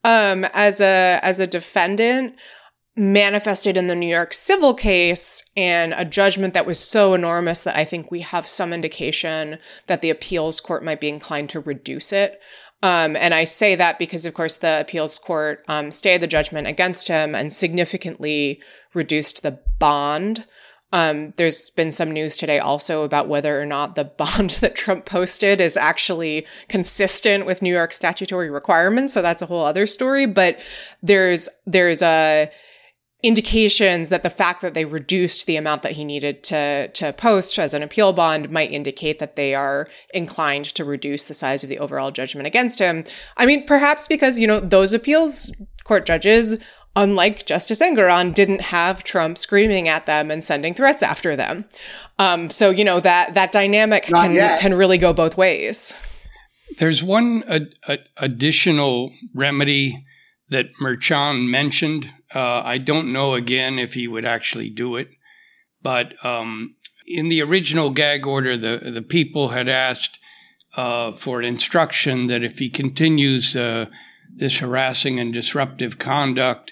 um, as a as a defendant manifested in the New York civil case, and a judgment that was so enormous that I think we have some indication that the appeals court might be inclined to reduce it. Um, and I say that because, of course, the appeals court um, stayed the judgment against him and significantly reduced the bond. Um, there's been some news today also about whether or not the bond that Trump posted is actually consistent with New York statutory requirements. So that's a whole other story. But there's there's a indications that the fact that they reduced the amount that he needed to to post as an appeal bond might indicate that they are inclined to reduce the size of the overall judgment against him. I mean, perhaps because, you know, those appeals court judges, unlike Justice Engoron, didn't have Trump screaming at them and sending threats after them. Um, so, you know, that that dynamic can, can really go both ways. There's one ad- ad- additional remedy that Merchan mentioned. Uh, I don't know, again, if he would actually do it. But um, in the original gag order, the, the people had asked uh, for an instruction that if he continues uh, this harassing and disruptive conduct,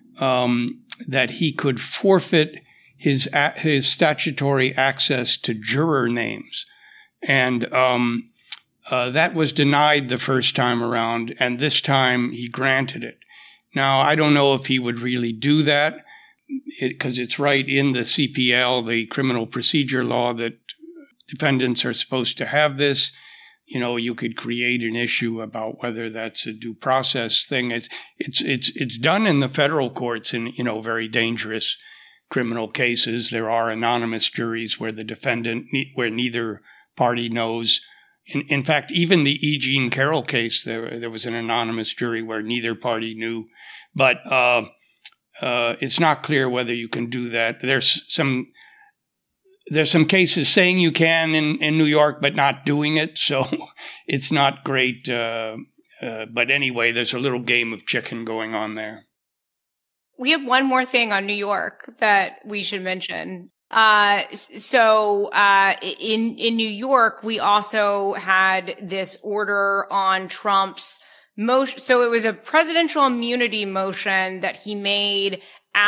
um, that he could forfeit his his statutory access to juror names. And um, uh, that was denied the first time around, and this time he granted it. Now, I don't know if he would really do that, because it, it's right in the C P L, the criminal procedure law, that defendants are supposed to have this. You know, you could create an issue about whether that's a due process thing. It's it's it's it's done in the federal courts in, you know, very dangerous criminal cases. There are anonymous juries where the defendant, where neither party knows. In, in fact, even the E. Jean Carroll case, there there was an anonymous jury where neither party knew. But uh, uh, it's not clear whether you can do that. There's some there's some cases saying you can in, in New York, but not doing it. So it's not great. Uh, uh, but anyway, there's a little game of chicken going on there. We have one more thing on New York that we should mention. Uh, so, uh, in, in New York, we also had this order on Trump's motion. So it was a presidential immunity motion that he made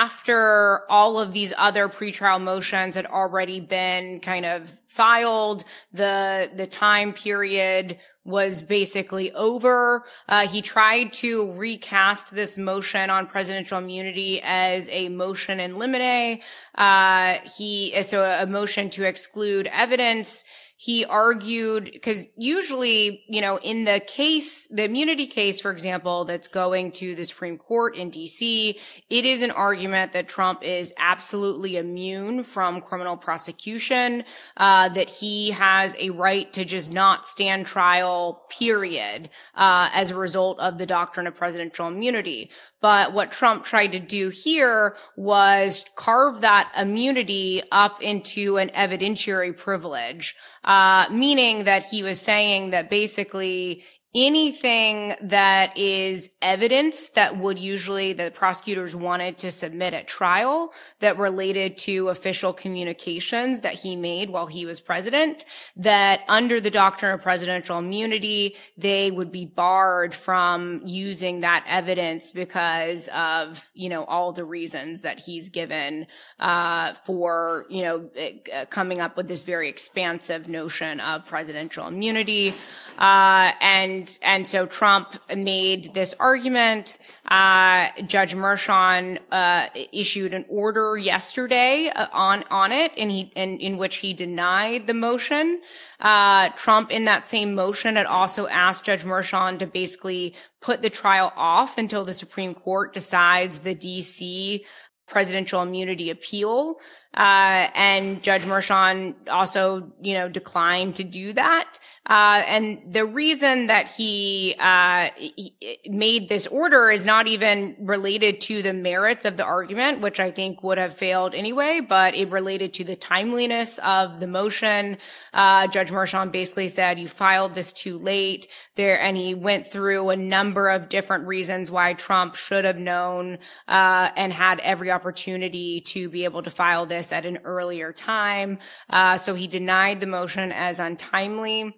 after all of these other pretrial motions had already been kind of filed. The, the time period was basically over. Uh, he tried to recast this motion on presidential immunity as a motion in limine. Uh, he, so a motion to exclude evidence. He argued, because usually, you know, in the case, the immunity case, for example, that's going to the Supreme Court in D C, it is an argument that Trump is absolutely immune from criminal prosecution, uh, that he has a right to just not stand trial, period, uh, as a result of the doctrine of presidential immunity. But what Trump tried to do here was carve that immunity up into an evidentiary privilege, uh, meaning that he was saying that basically anything that is evidence that would usually the prosecutors wanted to submit at trial that related to official communications that he made while he was president, that under the doctrine of presidential immunity, they would be barred from using that evidence because of, you know, all the reasons that he's given, uh, for, you know, uh, coming up with this very expansive notion of presidential immunity. Uh, and, and so Trump made this argument. Uh, Judge Merchan, uh, issued an order yesterday uh, on, on it, and he, in, in which he denied the motion. Uh, Trump in that same motion had also asked Judge Merchan to basically put the trial off until the Supreme Court decides the D C presidential immunity appeal. Uh, and Judge Merchan also, you know, declined to do that. Uh, and the reason that he, uh, he made this order is not even related to the merits of the argument, which I think would have failed anyway, but it related to the timeliness of the motion. Uh, Judge Merchan basically said, you filed this too late there, and he went through a number of different reasons why Trump should have known, uh, and had every opportunity to be able to file this at an earlier time. Uh, so he denied the motion as untimely.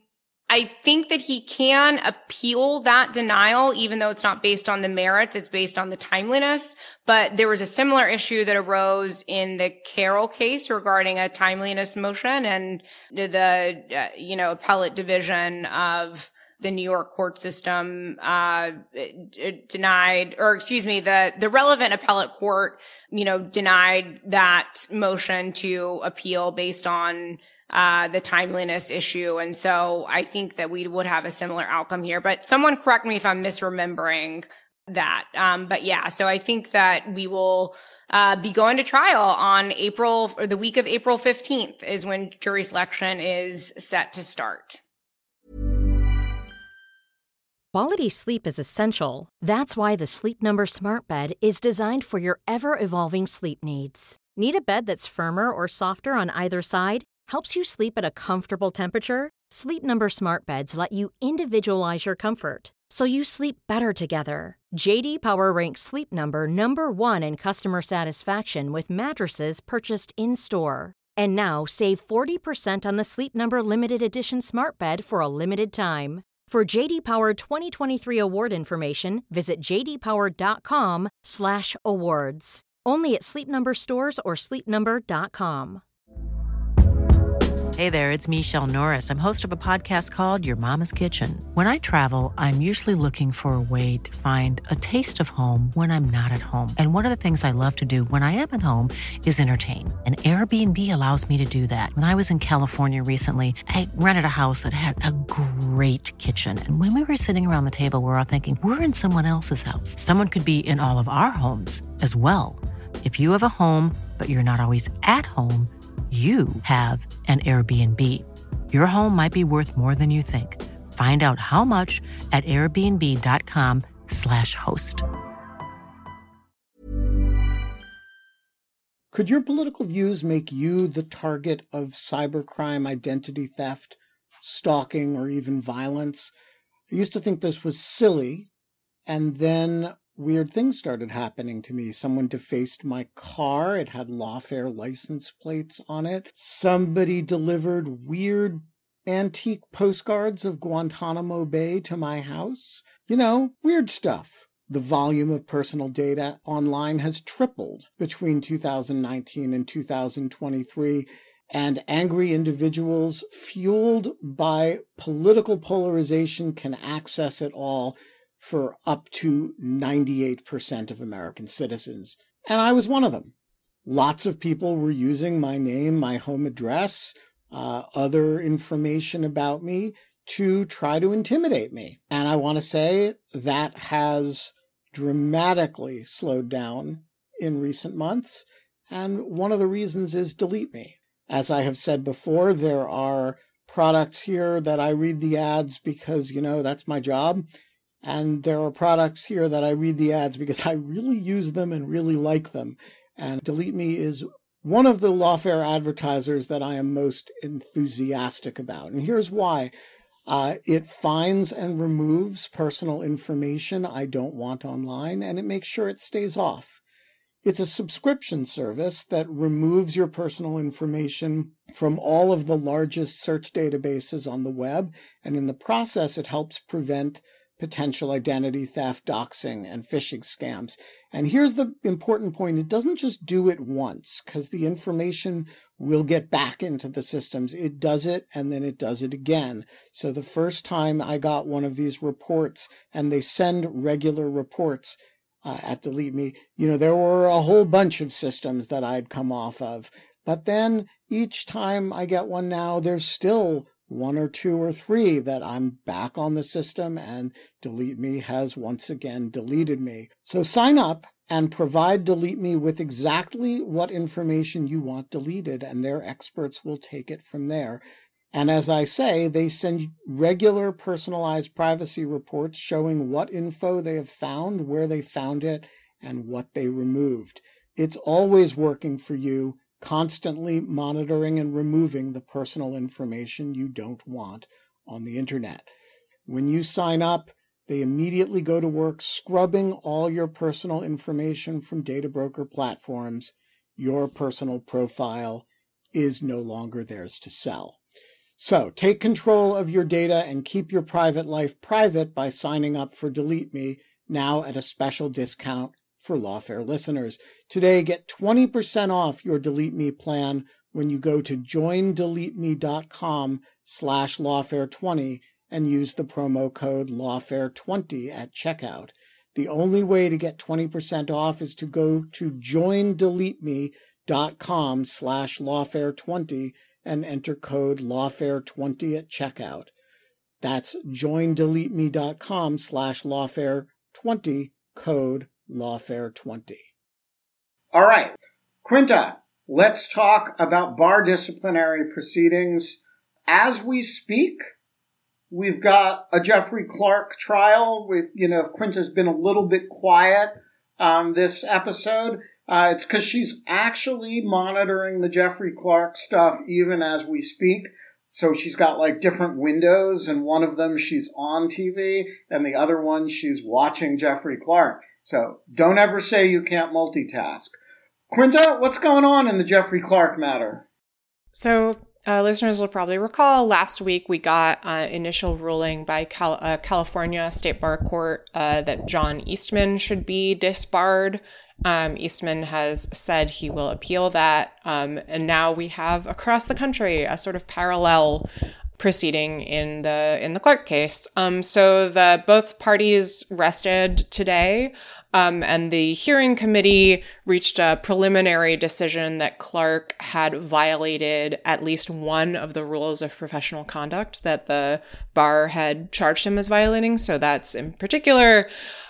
I think that he can appeal that denial, even though it's not based on the merits, it's based on the timeliness. But there was a similar issue that arose in the Carroll case regarding a timeliness motion, and the, uh, you know, appellate division of the New York court system uh d- denied, or excuse me, the the relevant appellate court, you know, denied that motion to appeal based on uh the timeliness issue. And so I think that we would have a similar outcome here. But someone correct me if I'm misremembering that. Um but yeah, so I think that we will uh be going to trial on April, or the week of April fifteenth is when jury selection is set to start. Quality sleep is essential. That's why the Sleep Number Smart Bed is designed for your ever-evolving sleep needs. Need a bed that's firmer or softer on either side? Helps you sleep at a comfortable temperature? Sleep Number Smart Beds let you individualize your comfort, so you sleep better together. J D Power ranks Sleep Number number one in customer satisfaction with mattresses purchased in-store. And now save forty percent on the Sleep Number Limited Edition Smart Bed for a limited time. For J D Power twenty twenty-three award information, visit jdpower.com slash awards. Only at Sleep Number stores or sleep number dot com. Hey there, it's Michelle Norris. I'm host of a podcast called Your Mama's Kitchen. When I travel, I'm usually looking for a way to find a taste of home when I'm not at home. And one of the things I love to do when I am at home is entertain. And Airbnb allows me to do that. When I was in California recently, I rented a house that had a great kitchen. And when we were sitting around the table, we were all thinking, we're in someone else's house. Someone could be in all of our homes as well. If you have a home, but you're not always at home, you have an Airbnb. Your home might be worth more than you think. Find out how much at airbnb.com slash host. Could your political views make you the target of cybercrime, identity theft, stalking, or even violence? I used to think this was silly, and then weird things started happening to me. Someone defaced my car. It had lawfare license plates on it. Somebody delivered weird antique postcards of Guantanamo Bay to my house. You know, weird stuff. The volume of personal data online has tripled between two thousand nineteen and two thousand twenty-three, and angry individuals fueled by political polarization can access it all for up to ninety-eight percent of American citizens. And I was one of them. Lots of people were using my name, my home address, uh, other information about me to try to intimidate me. And I want to say that has dramatically slowed down in recent months. And one of the reasons is Delete Me. As I have said before, there are products here that I read the ads because, you know, that's my job. And there are products here that I read the ads because I really use them and really like them. And Delete Me is one of the lawfare advertisers that I am most enthusiastic about. And here's why. Uh, it finds and removes personal information I don't want online, and it makes sure it stays off. It's a subscription service that removes your personal information from all of the largest search databases on the web, and in the process, it helps prevent potential identity theft, doxing, and phishing scams. And here's the important point. It doesn't just do it once, because the information will get back into the systems. It does it, and then it does it again. So the first time I got one of these reports, and they send regular reports uh, at Delete Me, you know, there were a whole bunch of systems that I'd come off of. But then each time I get one now, there's still one or two or three that I'm back on the system, and Delete Me has once again deleted me. So sign up and provide Delete Me with exactly what information you want deleted, and their experts will take it from there. And as I say, they send regular personalized privacy reports showing what info they have found, where they found it, and what they removed. It's always working for you, constantly monitoring and removing the personal information you don't want on the internet. When you sign up, they immediately go to work scrubbing all your personal information from data broker platforms. Your personal profile is no longer theirs to sell. So take control of your data and keep your private life private by signing up for Delete Me, now at a special discount for Lawfare listeners. Today, get twenty percent off your Delete Me plan when you go to joindeleteme.com slash lawfare20 and use the promo code lawfare twenty at checkout. The only way to get twenty percent off is to go to joindeleteme.com slash lawfare20 and enter code lawfare twenty at checkout. That's joindeleteme.com slash lawfare20, code lawfare twenty. All right, Quinta, let's talk about bar disciplinary proceedings. As we speak, we've got a Jeffrey Clark trial. We, you know, if Quinta's been a little bit quiet on this episode, Uh, it's because she's actually monitoring the Jeffrey Clark stuff even as we speak. So she's got like different windows, and one of them she's on T V, and the other one she's watching Jeffrey Clark. So don't ever say you can't multitask. Quinta, what's going on in the Jeffrey Clark matter? So uh, listeners will probably recall last week we got uh, initial ruling by Cal- uh, California State Bar Court uh, that John Eastman should be disbarred. Um, Eastman has said he will appeal that. Um, and now we have across the country a sort of parallel proceeding in the in the Clark case. Um, so the both parties rested today, um, and the hearing committee reached a preliminary decision that Clark had violated at least one of the rules of professional conduct that the bar had charged him as violating. So that's in particular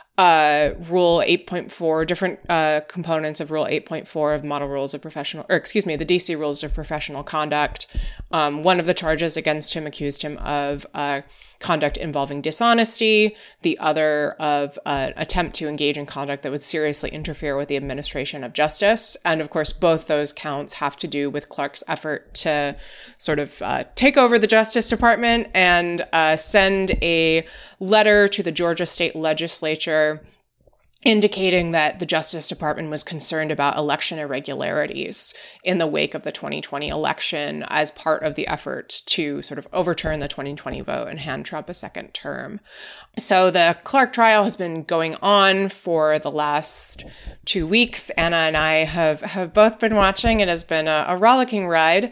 Uh, Rule eight point four, different uh, components of Rule eight point four of Model Rules of Professional, or excuse me, the D C Rules of Professional Conduct. Um, one of the charges against him accused him of uh, conduct involving dishonesty, the other of uh, attempt to engage in conduct that would seriously interfere with the administration of justice. And of course, both those counts have to do with Clark's effort to sort of uh, take over the Justice Department and uh, send a letter to the Georgia State Legislature indicating that the Justice Department was concerned about election irregularities in the wake of the twenty twenty election as part of the effort to sort of overturn the twenty twenty vote and hand Trump a second term. So the Clark trial has been going on for the last two weeks. Anna and I have, have both been watching. It has been a, a rollicking ride.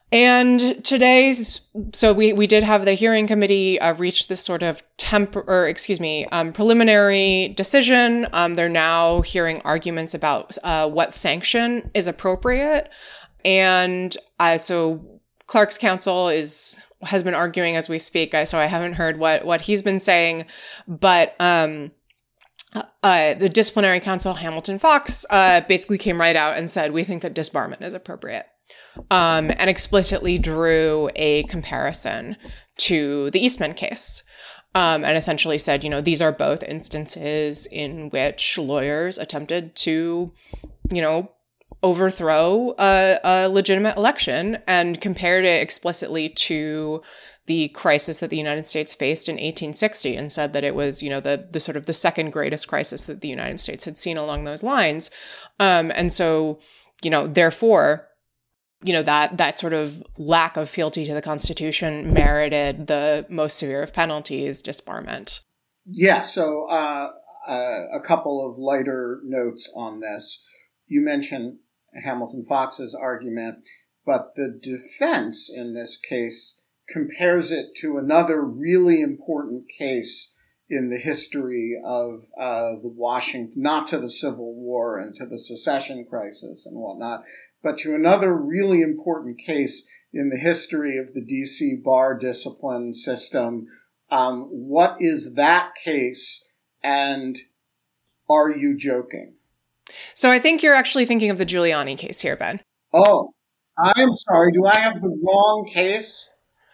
And today, so we, we did have the hearing committee uh, reach this sort of temp, or excuse me, um, preliminary decision. Um, they're now hearing arguments about uh, what sanction is appropriate. And uh, so Clark's counsel is has been arguing as we speak. So I haven't heard what what he's been saying, but um, uh, the disciplinary counsel, Hamilton Fox, uh, basically came right out and said, we think that disbarment is appropriate. Um, and explicitly drew a comparison to the Eastman case, um, and essentially said, you know, these are both instances in which lawyers attempted to, you know, overthrow a, a legitimate election, and compared it explicitly to the crisis that the United States faced in eighteen sixty, and said that it was, you know, the the sort of the second greatest crisis that the United States had seen along those lines. Um, and so, you know, therefore, you know, that that sort of lack of fealty to the Constitution merited the most severe of penalties, disbarment. Yeah, so uh, uh, a couple of lighter notes on this. You mentioned Hamilton Fox's argument, but the defense in this case compares it to another really important case in the history of uh, the Washington, not to the Civil War and to the secession crisis and whatnot, but to another really important case in the history of the D C bar discipline system. Um, what is that case, and are you joking? So I think you're actually thinking of the Giuliani case here, Ben. Oh, I'm sorry. Do I have the wrong case?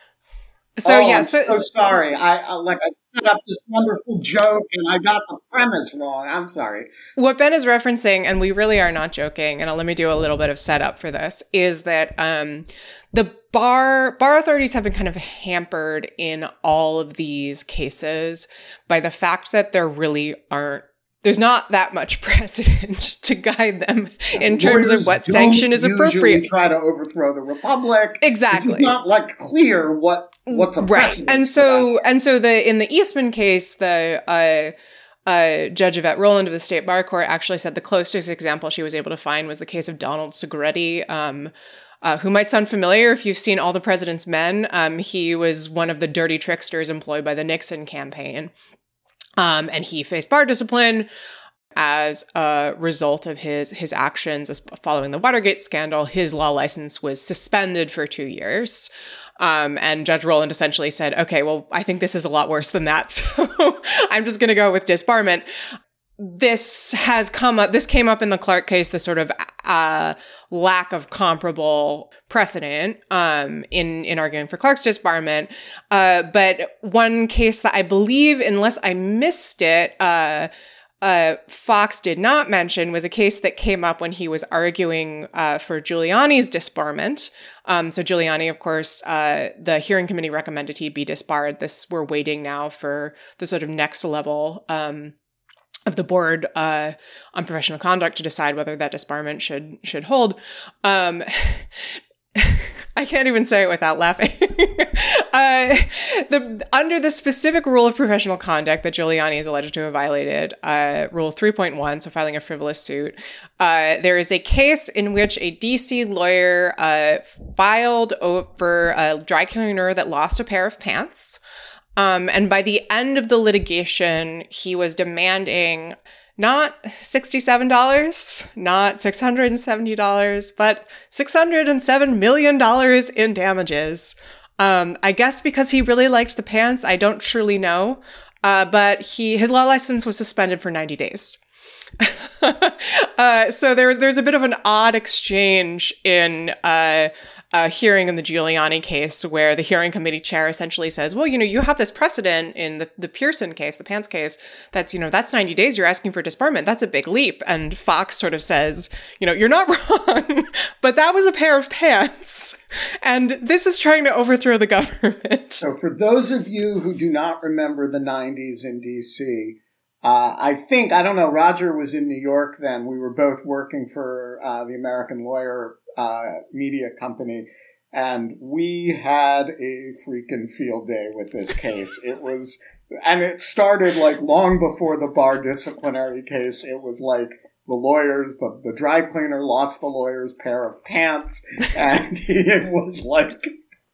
So oh, yeah, I'm so, so sorry. I, I like I set up this wonderful joke and I got the premise wrong. I'm sorry. What Ben is referencing, and we really are not joking, and let me do a little bit of setup for this, is that um, the bar bar authorities have been kind of hampered in all of these cases by the fact that there really aren't there's not that much precedent to guide them in terms Lawyers of what sanction is appropriate. Usually try to overthrow the republic. Exactly. It's not like clear what what the right. precedent And is so for that. and so the in the Eastman case, the uh, uh, Judge Yvette Rowland of the State Bar Court actually said the closest example she was able to find was the case of Donald Segretti, um, uh, who might sound familiar if you've seen All the President's Men. Um, he was one of the dirty tricksters employed by the Nixon campaign. Um, and he faced bar discipline as a result of his his actions as following the Watergate scandal. His law license was suspended for two years. Um, and Judge Rowland essentially said, okay, well, I think this is a lot worse than that. So I'm just going to go with disbarment. This has come up, this came up in the Clark case, the sort of uh, lack of comparable precedent um, in, in arguing for Clark's disbarment. Uh, but one case that I believe, unless I missed it, uh, uh, Fox did not mention was a case that came up when he was arguing uh, for Giuliani's disbarment. Um, so Giuliani, of course, uh, the hearing committee recommended he be disbarred. This, we're waiting now for the sort of next level um of the board uh, on professional conduct to decide whether that disbarment should should hold. Um, I can't even say it without laughing. uh, the under the specific rule of professional conduct that Giuliani is alleged to have violated, uh, Rule three point one, so filing a frivolous suit, uh, there is a case in which a D C lawyer uh, filed over a dry cleaner that lost a pair of pants. Um, and by the end of the litigation, he was demanding not sixty-seven dollars, not six hundred seventy dollars, but six hundred seven million dollars in damages. Um, I guess because he really liked the pants, I don't truly know. Uh, but he his law license was suspended for ninety days. uh, so there, there's a bit of an odd exchange in uh, a hearing in the Giuliani case where the hearing committee chair essentially says, well, you know, you have this precedent in the, the Pearson case, the Pants case, that's, you know, that's ninety days. You're asking for disbarment. That's a big leap. And Fox sort of says, you know, you're not wrong, but that was a pair of pants. And this is trying to overthrow the government. So for those of you who do not remember the nineties in D C, Uh, I think, I don't know, Roger was in New York then. We were both working for uh, the American Lawyer uh, media company, and we had a freaking field day with this case. It was, and it started like long before the bar disciplinary case. It was like the lawyers, the, the dry cleaner lost the lawyer's pair of pants, and it was like,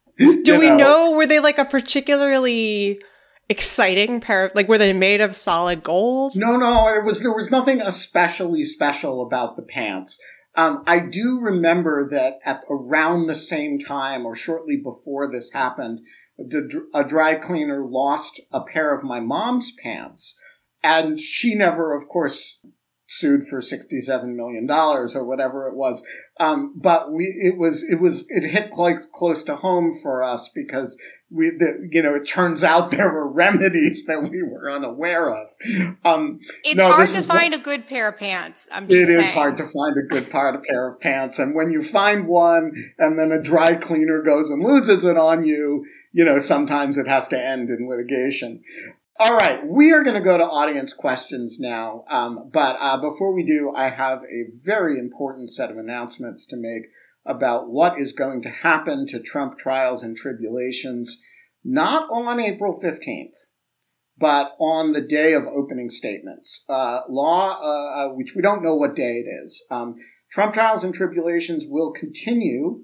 do we know, know, were they like a particularly exciting pair of, like, were they made of solid gold? No, no, it was, there was nothing especially special about the pants. Um, I do remember that at around the same time or shortly before this happened, a dry cleaner lost a pair of my mom's pants, and she never, of course, sued for sixty-seven million dollars or whatever it was. Um, but we, it was, it was, it hit quite close to home for us because we, the, you know, it turns out there were remedies that we were unaware of. Um, it's no, hard to find what, a good pair of pants. I'm just It saying. is hard to find a good pair of, pair of pants. And when you find one and then a dry cleaner goes and loses it on you, you know, sometimes it has to end in litigation. All right, we are going to go to audience questions now. Um, but uh, before we do, I have a very important set of announcements to make about what is going to happen to Trump trials and tribulations, not on April fifteenth, but on the day of opening statements. Uh, law, uh, which we don't know what day it is. Um, Trump trials and tribulations will continue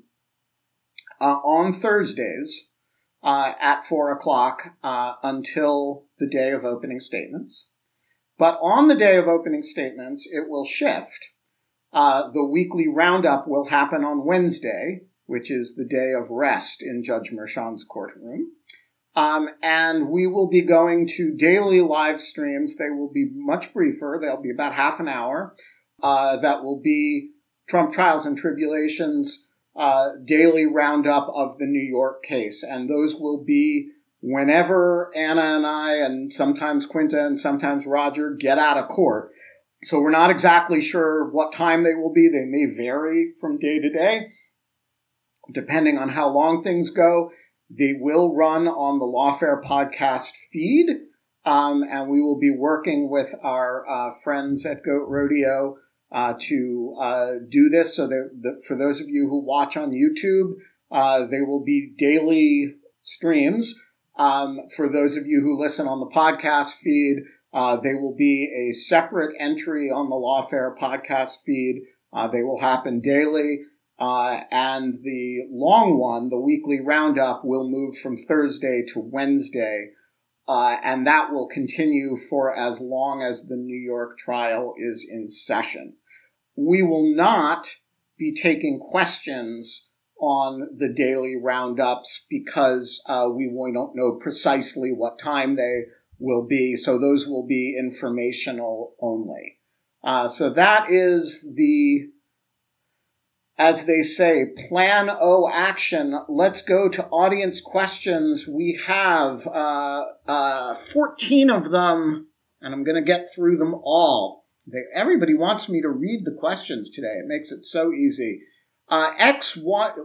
uh, on Thursdays uh, at four o'clock uh, until the day of opening statements. But on the day of opening statements, it will shift. Uh, the weekly roundup will happen on Wednesday, which is the day of rest in Judge Merchan's courtroom. Um, and we will be going to daily live streams. They will be much briefer. They'll be about half an hour. Uh, that will be Trump Trials and Tribulations, uh, daily roundup of the New York case. And those will be whenever Anna and I, and sometimes Quinta and sometimes Roger, get out of court. So we're not exactly sure what time they will be. They may vary from day to day, depending on how long things go. They will run on the Lawfare podcast feed, Um, and we will be working with our uh, friends at Goat Rodeo uh, to uh, do this. So that, that for those of you who watch on YouTube, uh, they will be daily streams. Um, for those of you who listen on the podcast feed, uh, they will be a separate entry on the Lawfare podcast feed. Uh, they will happen daily. Uh, and the long one, the weekly roundup, will move from Thursday to Wednesday. Uh, and that will continue for as long as the New York trial is in session. We will not be taking questions on the daily roundups because uh, we, we don't know precisely what time they will be. So those will be informational only. Uh, so that is the, as they say, plan O action. Let's go to audience questions. We have uh, uh, fourteen of them, and I'm going to get through them all. They, everybody wants me to read the questions today. It makes it so easy. Uh, X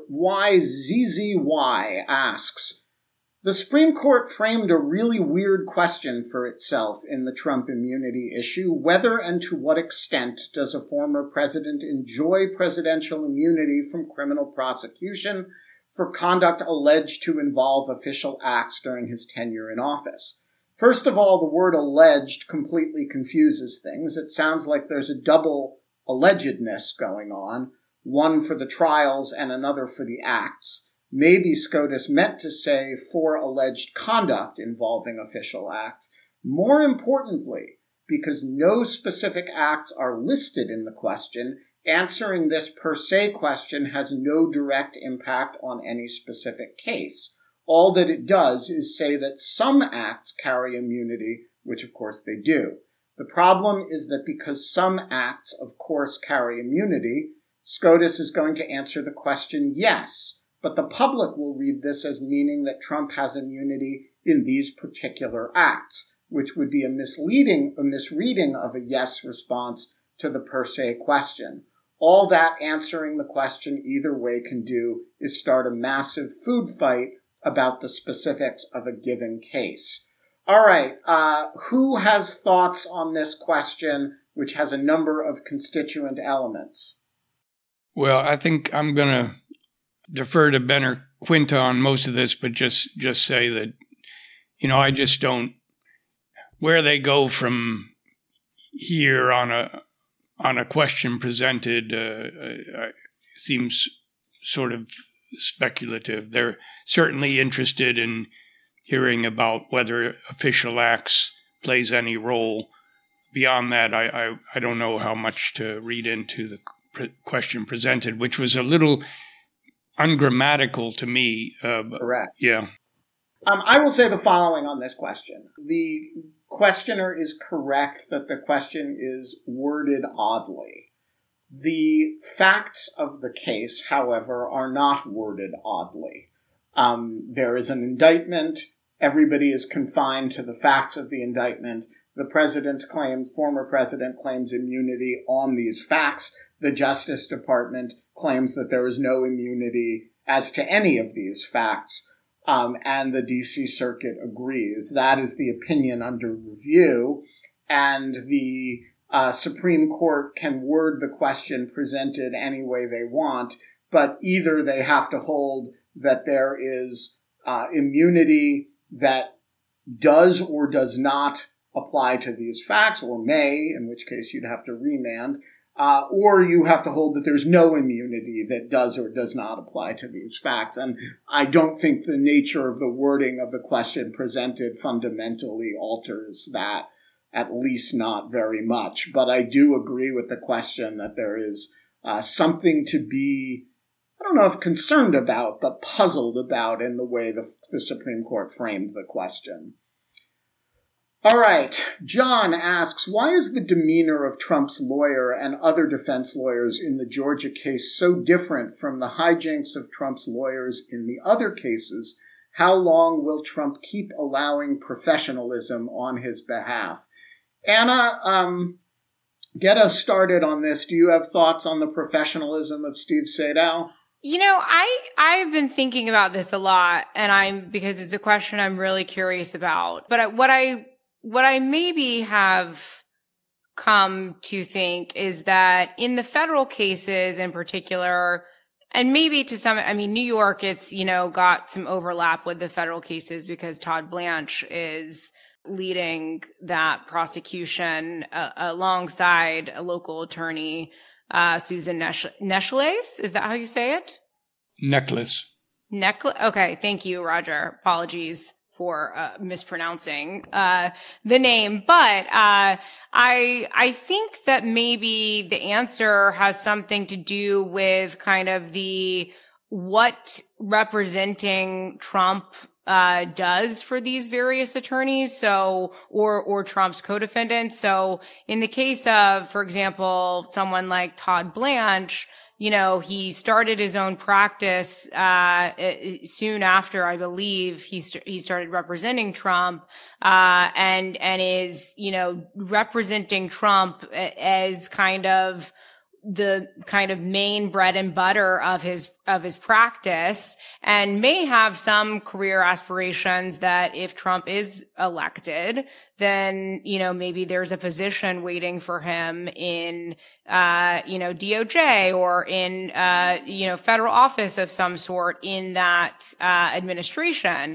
Y Z Z Y asks, the Supreme Court framed a really weird question for itself in the Trump immunity issue. Whether and to what extent does a former president enjoy presidential immunity from criminal prosecution for conduct alleged to involve official acts during his tenure in office? First of all, the word alleged completely confuses things. It sounds like there's a double allegedness going on, one for the trials and another for the acts. Maybe SCOTUS meant to say for alleged conduct involving official acts. More importantly, because no specific acts are listed in the question, answering this per se question has no direct impact on any specific case. All that it does is say that some acts carry immunity, which of course they do. The problem is that because some acts, of course, carry immunity, SCOTUS is going to answer the question yes, but the public will read this as meaning that Trump has immunity in these particular acts, which would be a misleading, a misreading of a yes response to the per se question. All that answering the question either way can do is start a massive food fight about the specifics of a given case. All right, uh, who has thoughts on this question, which has a number of constituent elements? Well, I think I'm going to defer to Ben or Quinta on most of this, but just, just say that, you know, I just don't, where they go from here on a on a question presented uh, uh, seems sort of speculative. They're certainly interested in hearing about whether official acts plays any role. Beyond that, I, I, I don't know how much to read into the pre- question presented, which was a little ungrammatical to me. Uh, Correct. Yeah. Um, I will say the following on this question. The questioner is correct that the question is worded oddly. The facts of the case, however, are not worded oddly. Um, there is an indictment. Everybody is confined to the facts of the indictment. The president claims, former president claims immunity on these facts. The Justice Department claims that there is no immunity as to any of these facts. Um, and the D C Circuit agrees. That is the opinion under review. And the uh, Supreme Court can word the question presented any way they want, but either they have to hold that there is uh, immunity that does or does not apply to these facts, or may, in which case you'd have to remand, uh, or you have to hold that there's no immunity that does or does not apply to these facts. And I don't think the nature of the wording of the question presented fundamentally alters that, at least not very much. But I do agree with the question that there is uh, something to be, I don't know if concerned about, but puzzled about in the way the, the Supreme Court framed the question. All right. John asks, why is the demeanor of Trump's lawyer and other defense lawyers in the Georgia case so different from the hijinks of Trump's lawyers in the other cases? How long will Trump keep allowing professionalism on his behalf? Anna, um, get us started on this. Do you have thoughts on the professionalism of Steve Sadow? You know, I, I've been thinking about this a lot, and I'm, because it's a question I'm really curious about. But I, what I what I maybe have come to think is that in the federal cases in particular, and maybe to some, I mean, New York, it's, you know, got some overlap with the federal cases because Todd Blanche is leading that prosecution uh, alongside a local attorney, uh, Susan Nesh- Neshles. Is that how you say it? Necklace. Necklace. Okay. Thank you, Roger. Apologies for uh, mispronouncing uh, the name. But uh, I I think that maybe the answer has something to do with kind of the what representing Trump uh, does for these various attorneys, so or or Trump's co-defendants. So in the case of, for example, someone like Todd Blanche, you know, he started his own practice uh soon after, I believe, he st- he started representing Trump, uh and and is, you know, representing Trump as kind of the kind of main bread and butter of his of his practice, and may have some career aspirations that if Trump is elected, then, you know, maybe there's a position waiting for him in uh you know D O J or in uh you know federal office of some sort in that uh administration.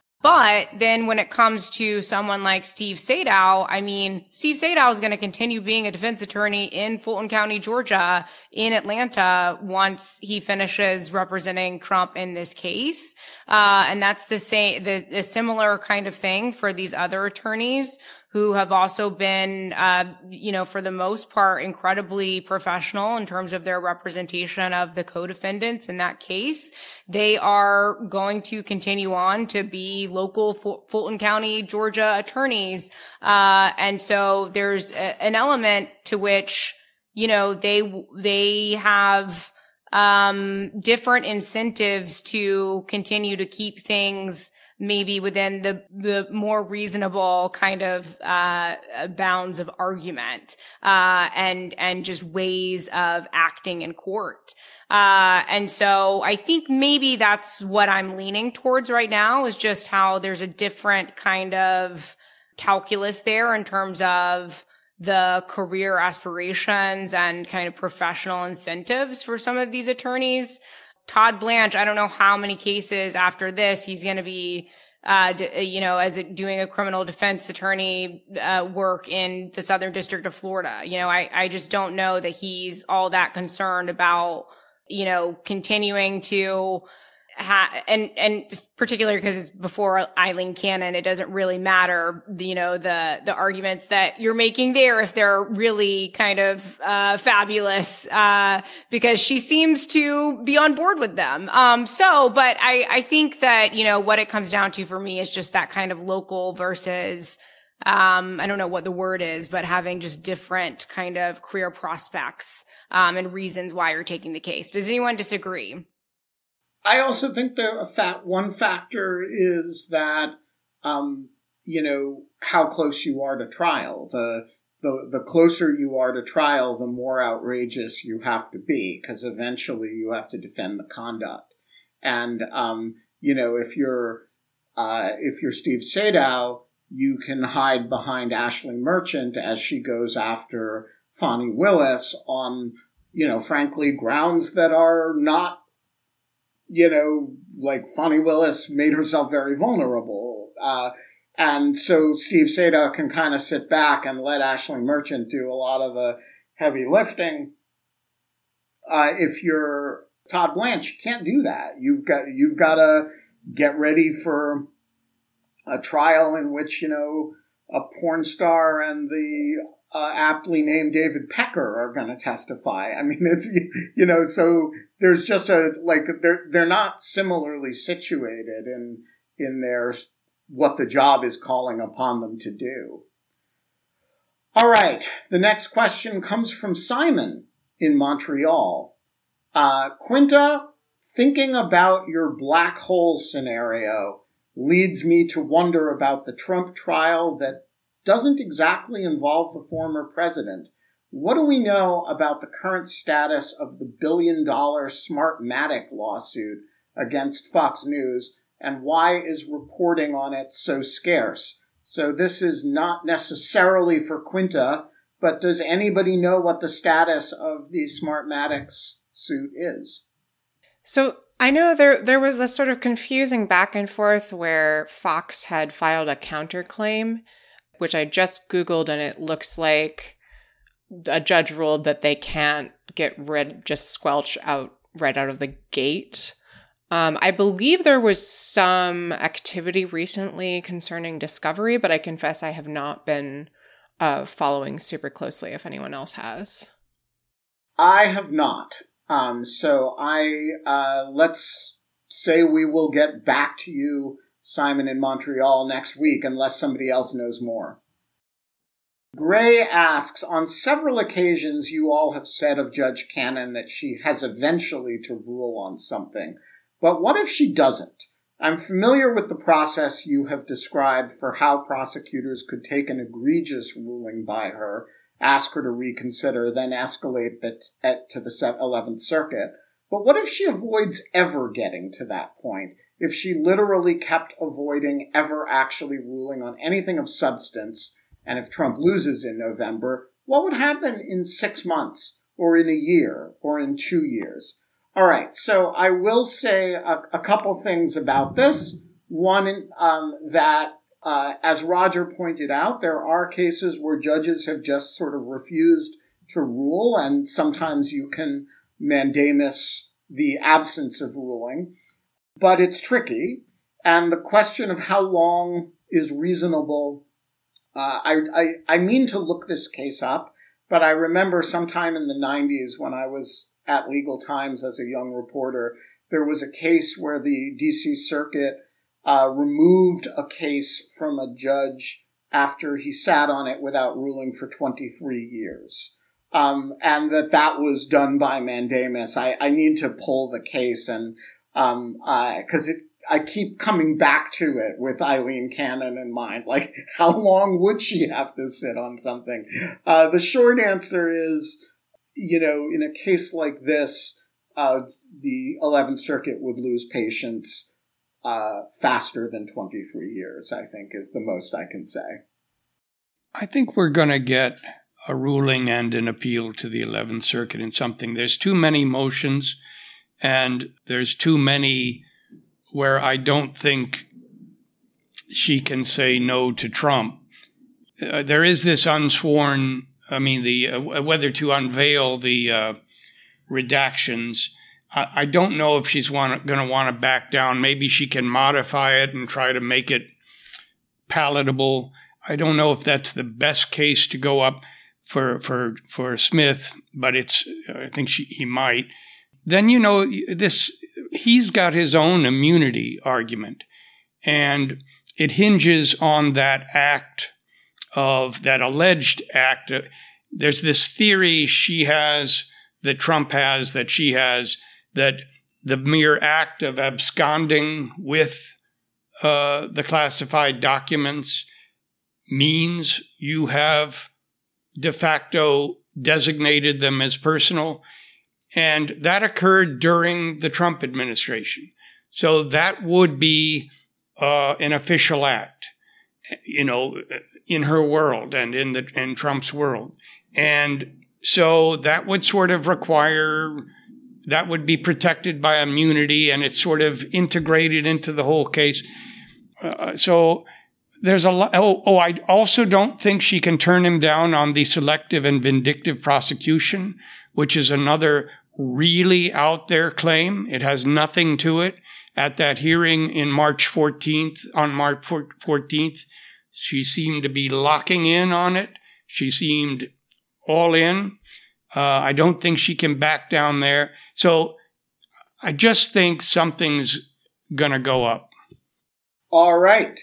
But then when it comes to someone like Steve Sadow, I mean, Steve Sadow is going to continue being a defense attorney in Fulton County, Georgia, in Atlanta, once he finishes representing Trump in this case. Uh, and that's the same, the, the similar kind of thing for these other attorneys who have also been, uh, you know, for the most part, incredibly professional in terms of their representation of the co-defendants in that case. They are going to continue on to be local Ful- Fulton County, Georgia attorneys. Uh, and so there's a, an element to which, you know, they, they have, um, different incentives to continue to keep things maybe within the, the more reasonable kind of, uh, bounds of argument, uh, and, and just ways of acting in court. Uh, and so I think maybe that's what I'm leaning towards right now, is just how there's a different kind of calculus there in terms of the career aspirations and kind of professional incentives for some of these attorneys. Todd Blanche, I don't know how many cases after this he's going to be, uh, d- you know, as a, doing a criminal defense attorney uh, work in the Southern District of Florida. You know, I, I just don't know that he's all that concerned about, you know, continuing to ha- and, and particularly because it's before Eileen Cannon, it doesn't really matter, you know, the, the arguments that you're making there, if they're really kind of, uh, fabulous, uh, because she seems to be on board with them. Um, so, but I, I think that, you know, what it comes down to for me is just that kind of local versus, Um, I don't know what the word is, but having just different kind of career prospects, um, and reasons why you're taking the case. Does anyone disagree? I also think that a fat, one factor is that, um, you know, how close you are to trial. The, the, the closer you are to trial, the more outrageous you have to be, because eventually you have to defend the conduct. And, um, you know, if you're, uh, if you're Steve Sadow, you can hide behind Ashley Merchant as she goes after Fani Willis on, you know, frankly, grounds that are not, you know, like Fani Willis made herself very vulnerable. Uh, and so Steve Sadow can kind of sit back and let Ashley Merchant do a lot of the heavy lifting. Uh, if you're Todd Blanche, you can't do that. You've got, you've got to get ready for a trial in which, you know, a porn star and the uh, aptly named David Pecker are going to testify. I mean, it's, you know, so there's just a, like, they're, they're not similarly situated in, in their, what the job is calling upon them to do. All right. The next question comes from Simon in Montreal. Uh, Quinta, thinking about your black hole scenario leads me to wonder about the Trump trial that doesn't exactly involve the former president. What do we know about the current status of the billion-dollar Smartmatic lawsuit against Fox News, and why is reporting on it so scarce? So this is not necessarily for Quinta, but does anybody know what the status of the Smartmatic suit is? So I know there there was this sort of confusing back and forth where Fox had filed a counterclaim, which I just Googled, and it looks like a judge ruled that they can't get rid, just squelch out right out of the gate. Um, I believe there was some activity recently concerning Discovery, but I confess I have not been uh, following super closely if anyone else has. I have not. Um, so I, uh, let's say we will get back to you, Simon, in Montreal next week, unless somebody else knows more. Gray asks, on several occasions you all have said of Judge Cannon that she has eventually to rule on something. But what if she doesn't? I'm familiar with the process you have described for how prosecutors could take an egregious ruling by her, ask her to reconsider, then escalate that at, to the eleventh Circuit. But what if she avoids ever getting to that point? If she literally kept avoiding ever actually ruling on anything of substance, and if Trump loses in November, what would happen in six months, or in a year, or in two years? All right, so I will say a, a couple things about this. One, um, that Uh, as Roger pointed out, there are cases where judges have just sort of refused to rule, and sometimes you can mandamus the absence of ruling. But it's tricky, and the question of how long is reasonable, uh, I, I, I mean to look this case up, but I remember sometime in the nineties when I was at Legal Times as a young reporter, there was a case where the D C Circuit Uh, removed a case from a judge after he sat on it without ruling for twenty-three years. Um, and that that was done by mandamus. I, I need to pull the case and, um, uh, cause it, I keep coming back to it with Eileen Cannon in mind. Like, how long would she have to sit on something? Uh, the short answer is, you know, in a case like this, uh, the eleventh Circuit would lose patience Uh, faster than twenty-three years, I think, is the most I can say. I think we're going to get a ruling and an appeal to the eleventh Circuit in something. There's too many motions, and there's too many where I don't think she can say no to Trump. Uh, there is this unsworn, I mean, the uh, whether to unveil the uh, redactions. I don't know if she's going to want to back down. Maybe she can modify it and try to make it palatable. I don't know if that's the best case to go up for for for Smith, but it's. I think she he might. Then you know this. He's got his own immunity argument, and it hinges on that act of that alleged act. There's this theory she has that Trump has that she has. That the mere act of absconding with uh, the classified documents means you have de facto designated them as personal. And that occurred during the Trump administration. So that would be uh, an official act, you know, in her world and in the in Trump's world. And so that would sort of require... That would be protected by immunity, and it's sort of integrated into the whole case. Uh, so there's a lot. Oh, oh, I also don't think she can turn him down on the selective and vindictive prosecution, which is another really out there claim. It has nothing to it. At that hearing in March fourteenth, on March fourteenth, she seemed to be locking in on it. She seemed all in. Uh, I don't think she can back down there. So I just think something's going to go up. All right.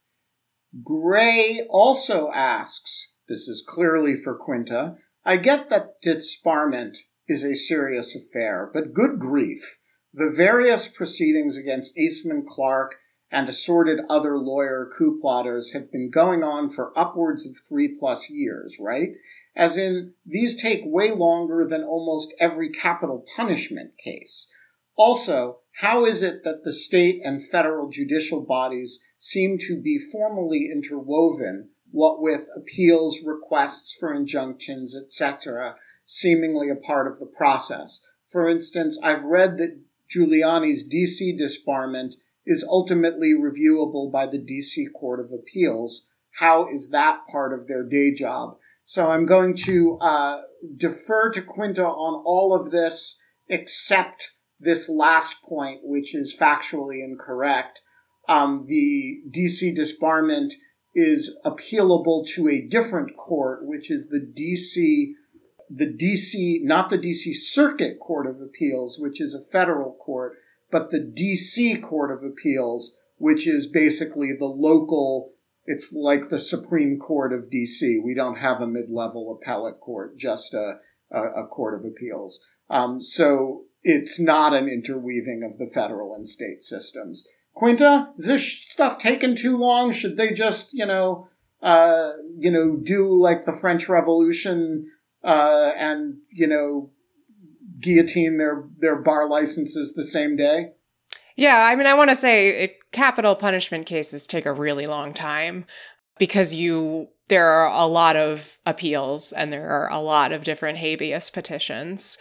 Gray also asks, this is clearly for Quinta, I get that disbarment is a serious affair, but good grief, the various proceedings against Eastman Clark and assorted other lawyer coup plotters have been going on for upwards of three plus years, right? As in, these take way longer than almost every capital punishment case. Also, how is it that the state and federal judicial bodies seem to be formally interwoven, what with appeals, requests for injunctions, et cetera, seemingly a part of the process. For instance, I've read that Giuliani's D C disbarment is ultimately reviewable by the D C Court of Appeals. How is that part of their day job? So I'm going to uh, defer to Quinta on all of this, except this last point, which is factually incorrect. Um, the D C disbarment is appealable to a different court, which is the D C, the D C, not the D C Circuit Court of Appeals, which is a federal court, but the D C Court of Appeals, which is basically the local, it's like the Supreme Court of D C. We don't have a mid-level appellate court, just a, a, a court of appeals. Um, so it's not an interweaving of the federal and state systems. Quinta, is this stuff taking too long? Should they just, you know, uh, you know, do like the French Revolution uh, and, you know, guillotine their, their bar licenses the same day? Yeah, I mean, I want to say it, capital punishment cases take a really long time because you there are a lot of appeals and there are a lot of different habeas petitions.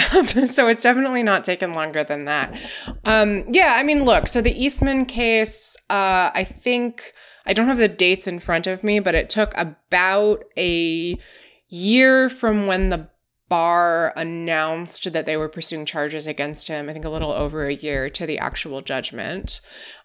So it's definitely not taken longer than that. Um, yeah, I mean, look, so the Eastman case, uh, I think, I don't have the dates in front of me, but it took about a year from when the bar announced that they were pursuing charges against him, I think a little over a year, to the actual judgment.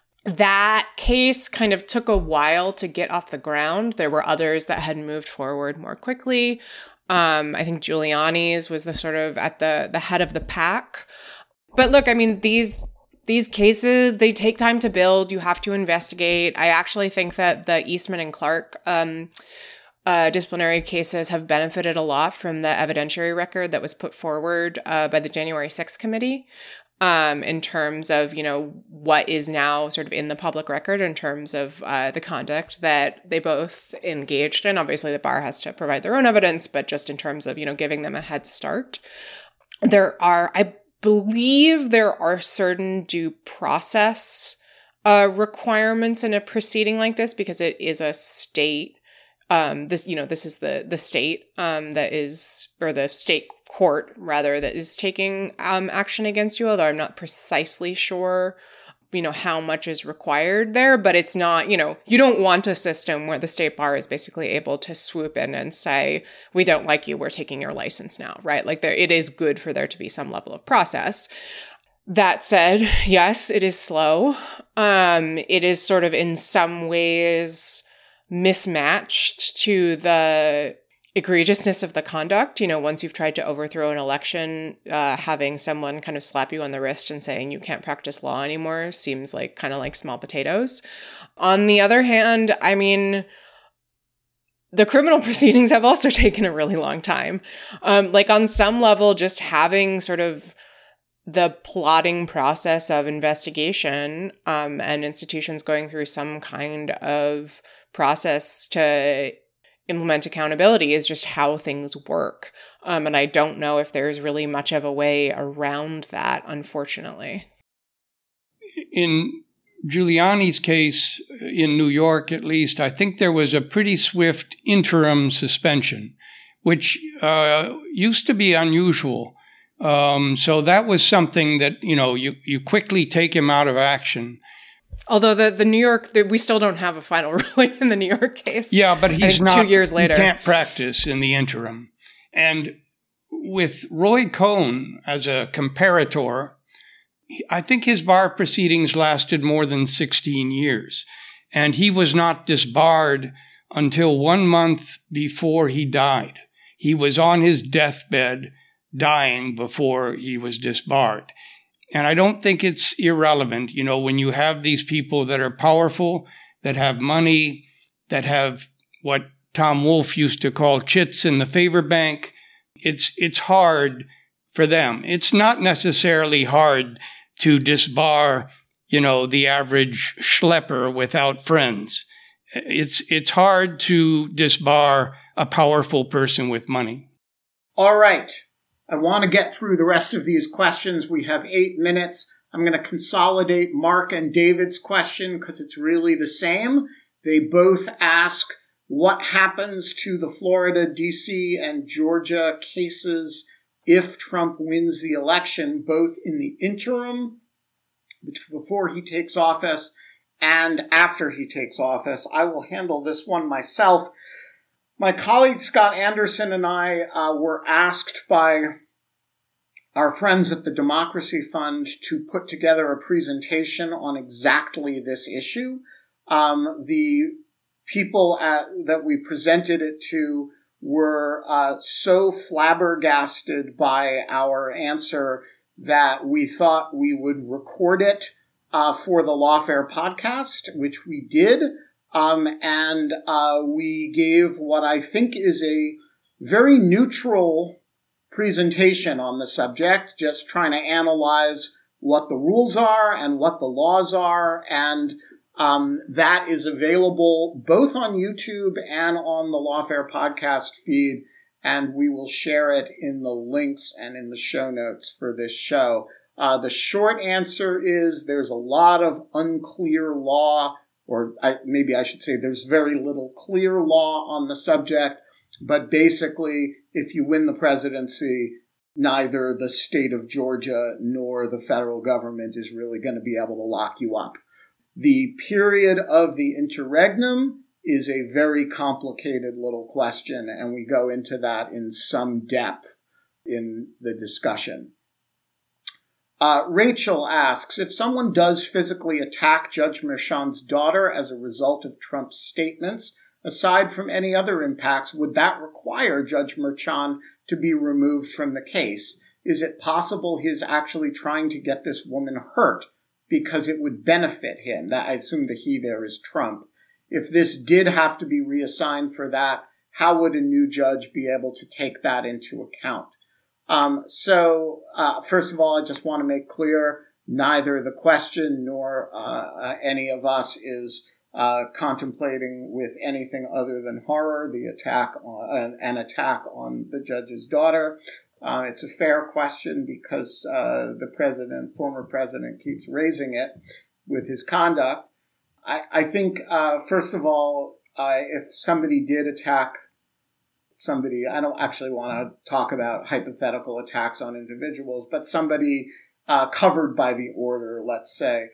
That case kind of took a while to get off the ground. There were others that had moved forward more quickly. Um, I think Giuliani's was the sort of at the, the head of the pack. But look, I mean, these these cases, they take time to build. You have to investigate. I actually think that the Eastman and Clark um, uh, disciplinary cases have benefited a lot from the evidentiary record that was put forward uh, by the January sixth committee. Um, in terms of, you know, what is now sort of in the public record in terms of uh, the conduct that they both engaged in. Obviously, the bar has to provide their own evidence, but just in terms of, you know, giving them a head start. There are, I believe there are certain due process uh, requirements in a proceeding like this because it is a state, um, this, you know, this is the, the state um, that is, or the state court, rather, that is taking um, action against you, although I'm not precisely sure, you know, how much is required there, but it's not, you know, you don't want a system where the state bar is basically able to swoop in and say, we don't like you, we're taking your license now, right? Like there, it is good for there to be some level of process. That said, yes, it is slow. Um, it is sort of in some ways mismatched to the egregiousness of the conduct. You know, once you've tried to overthrow an election, uh, having someone kind of slap you on the wrist and saying you can't practice law anymore seems like kind of like small potatoes. On the other hand, I mean, the criminal proceedings have also taken a really long time. Um, like on some level, just having sort of the plotting process of investigation um, and institutions going through some kind of process to implement accountability is just how things work. Um, and I don't know if there's really much of a way around that, unfortunately. In Giuliani's case, in New York at least, I think there was a pretty swift interim suspension, which uh, used to be unusual. Um, so that was something that, you know, you, you quickly take him out of action. Although the, the New York, the, we still don't have a final ruling in the New York case. Yeah, but he's not, two years later. He can't practice in the interim. And with Roy Cohn as a comparator, I think his bar proceedings lasted more than sixteen years. And he was not disbarred until one month before he died. He was on his deathbed dying before he was disbarred. And I don't think it's irrelevant, you know, when you have these people that are powerful, that have money, that have what Tom Wolfe used to call chits in the favor bank, it's it's hard for them. It's not necessarily hard to disbar, you know, the average schlepper without friends. It's it's hard to disbar a powerful person with money. All right. I want to get through the rest of these questions. We have eight minutes. I'm going to consolidate Mark and David's question because it's really the same. They both ask what happens to the Florida, D C, and Georgia cases if Trump wins the election, both in the interim, before he takes office, and after he takes office. I will handle this one myself. My colleague Scott Anderson and I uh, were asked by our friends at the Democracy Fund to put together a presentation on exactly this issue. Um, the people at, that we presented it to were uh, so flabbergasted by our answer that we thought we would record it uh, for the Lawfare podcast, which we did. Um, and uh, we gave what I think is a very neutral presentation on the subject, just trying to analyze what the rules are and what the laws are. And um, that is available both on YouTube and on the Lawfare podcast feed. And we will share it in the links and in the show notes for this show. Uh, the short answer is there's a lot of unclear law, or I, maybe I should say there's very little clear law on the subject. But basically, if you win the presidency, neither the state of Georgia nor the federal government is really going to be able to lock you up. The period of the interregnum is a very complicated little question, and we go into that in some depth in the discussion. Uh, Rachel asks, if someone does physically attack Judge Merchan's daughter as a result of Trump's statements, aside from any other impacts, would that require Judge Merchan to be removed from the case? Is it possible he's actually trying to get this woman hurt because it would benefit him? That I assume the he there is Trump. If this did have to be reassigned for that, how would a new judge be able to take that into account? Um, so, uh, first of all, I just want to make clear, neither the question nor uh, uh, any of us is Uh, contemplating with anything other than horror, the attack on, uh, an attack on the judge's daughter. Uh, it's a fair question because uh, the president, former president, keeps raising it with his conduct. I, I think, uh, first of all, uh, if somebody did attack somebody, I don't actually want to talk about hypothetical attacks on individuals, but somebody uh, covered by the order, let's say,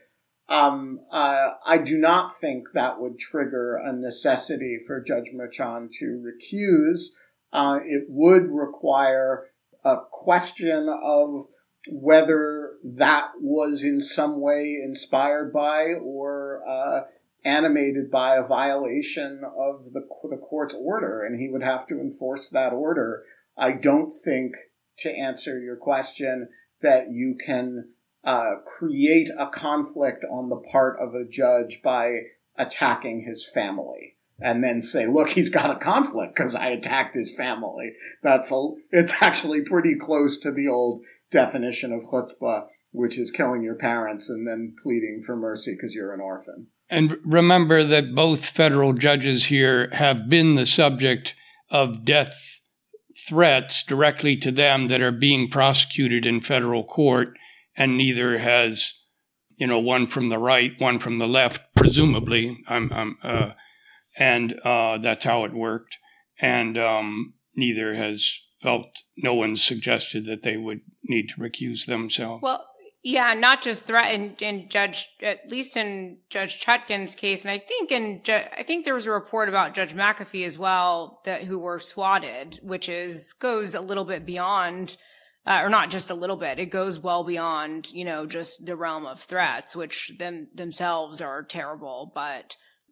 Um, uh, I do not think that would trigger a necessity for Judge Merchan to recuse. Uh, it would require a question of whether that was in some way inspired by or uh, animated by a violation of the, the court's order, and he would have to enforce that order. I don't think, to answer your question, that you can Uh, create a conflict on the part of a judge by attacking his family and then say, look, he's got a conflict because I attacked his family. That's a, it's actually pretty close to the old definition of chutzpah, which is killing your parents and then pleading for mercy because you're an orphan. And remember that both federal judges here have been the subject of death threats directly to them that are being prosecuted in federal court. And neither has, you know, one from the right, one from the left, presumably. I'm, I'm, uh, and uh, that's how it worked. And um, neither has felt, no one suggested that they would need to recuse themselves. Well, yeah, not just threat, and, and Judge, at least in Judge Chutkan's case, and I think in, I think there was a report about Judge McAfee as well that who were swatted, which is goes a little bit beyond. Uh, or not just a little bit. It goes well beyond, you know, just the realm of threats, which them themselves are terrible. But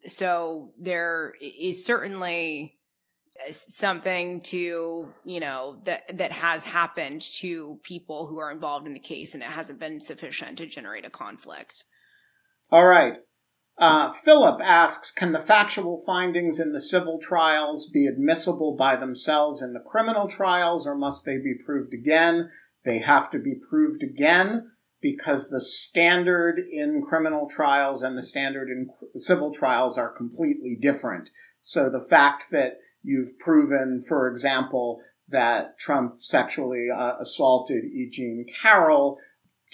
so there is certainly something to, you know, that that has happened to people who are involved in the case, and it hasn't been sufficient to generate a conflict. All right. Uh, Philip asks, can the factual findings in the civil trials be admissible by themselves in the criminal trials, or must they be proved again? They have to be proved again because the standard in criminal trials and the standard in civil trials are completely different. So the fact that you've proven, for example, that Trump sexually uh, assaulted E. Jean Carroll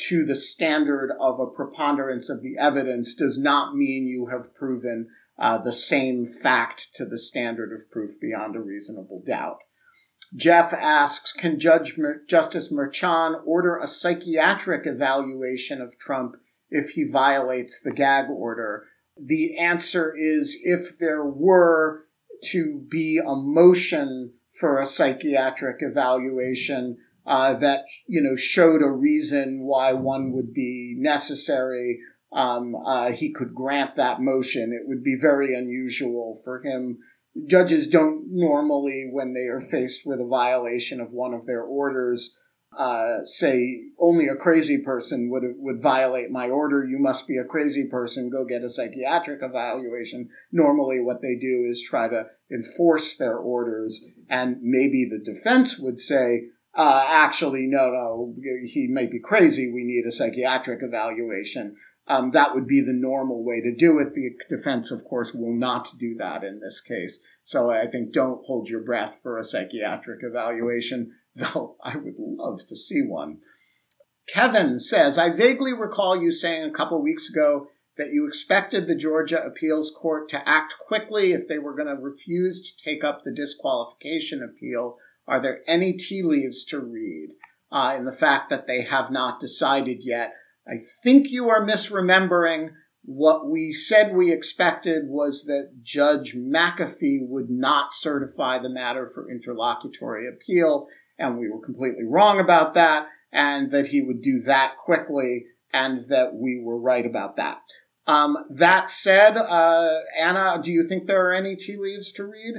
to the standard of a preponderance of the evidence does not mean you have proven uh, the same fact to the standard of proof beyond a reasonable doubt. Jeff asks, can Judge Mer- Justice Merchan order a psychiatric evaluation of Trump if he violates the gag order? The answer is, if there were to be a motion for a psychiatric evaluation uh, that, you know, showed a reason why one would be necessary, um, uh, he could grant that motion. It would be very unusual for him. Judges don't normally, when they are faced with a violation of one of their orders, uh, say only a crazy person would would violate my order. You must be a crazy person. Go get a psychiatric evaluation. Normally what they do is try to enforce their orders. And maybe the defense would say, uh, actually, no, no, he may be crazy. We need a psychiatric evaluation. Um, that would be the normal way to do it. The defense, of course, will not do that in this case. So I think don't hold your breath for a psychiatric evaluation, though I would love to see one. Kevin says, I vaguely recall you saying a couple weeks ago that you expected the Georgia Appeals Court to act quickly if they were going to refuse to take up the disqualification appeal. Are there any tea leaves to read uh, in the fact that they have not decided yet? I think you are misremembering. What we said we expected was that Judge McAfee would not certify the matter for interlocutory appeal, and we were completely wrong about that, and that he would do that quickly, and that we were right about that. Um, that said, uh, Anna, do you think there are any tea leaves to read?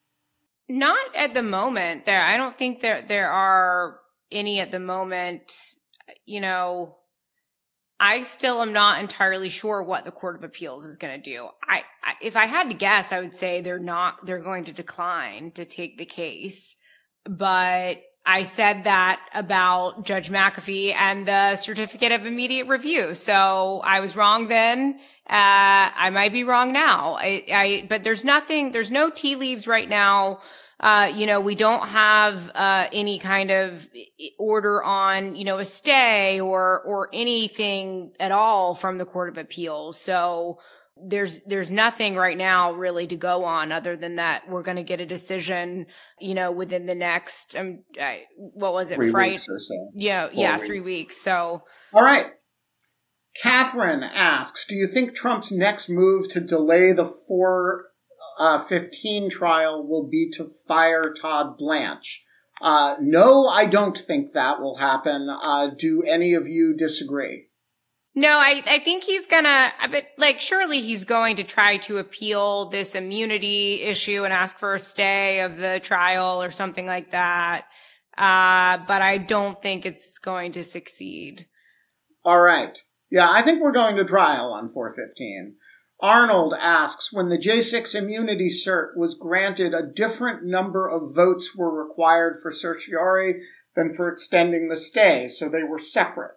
Not at the moment. There, I don't think there there are any at the moment. You know, I still am not entirely sure what the Court of Appeals is going to do. I, I, if I had to guess, I would say they're not, they're going to decline to take the case. But I said that about Judge McAfee and the certificate of immediate review. So I was wrong then. Uh, I might be wrong now. I, I, but there's nothing, there's no tea leaves right now. Uh, you know, we don't have, uh, any kind of order on, you know, a stay or, or anything at all from the Court of Appeals. So there's, there's nothing right now really to go on other than that we're going to get a decision, you know, within the next, um, I, what was it? Three Friday? weeks or so. Yeah. Four yeah. weeks. Three weeks. So. All right. Catherine asks, do you think Trump's next move to delay the four Uh, fifteen trial will be to fire Todd Blanche? Uh, no, I don't think that will happen. Uh, do any of you disagree? No, I, I think he's gonna, but like, surely he's going to try to appeal this immunity issue and ask for a stay of the trial or something like that. Uh, but I don't think it's going to succeed. All right. Yeah, I think we're going to trial on four fifteen. Arnold asks, when the J six immunity cert was granted, a different number of votes were required for certiorari than for extending the stay, so they were separate.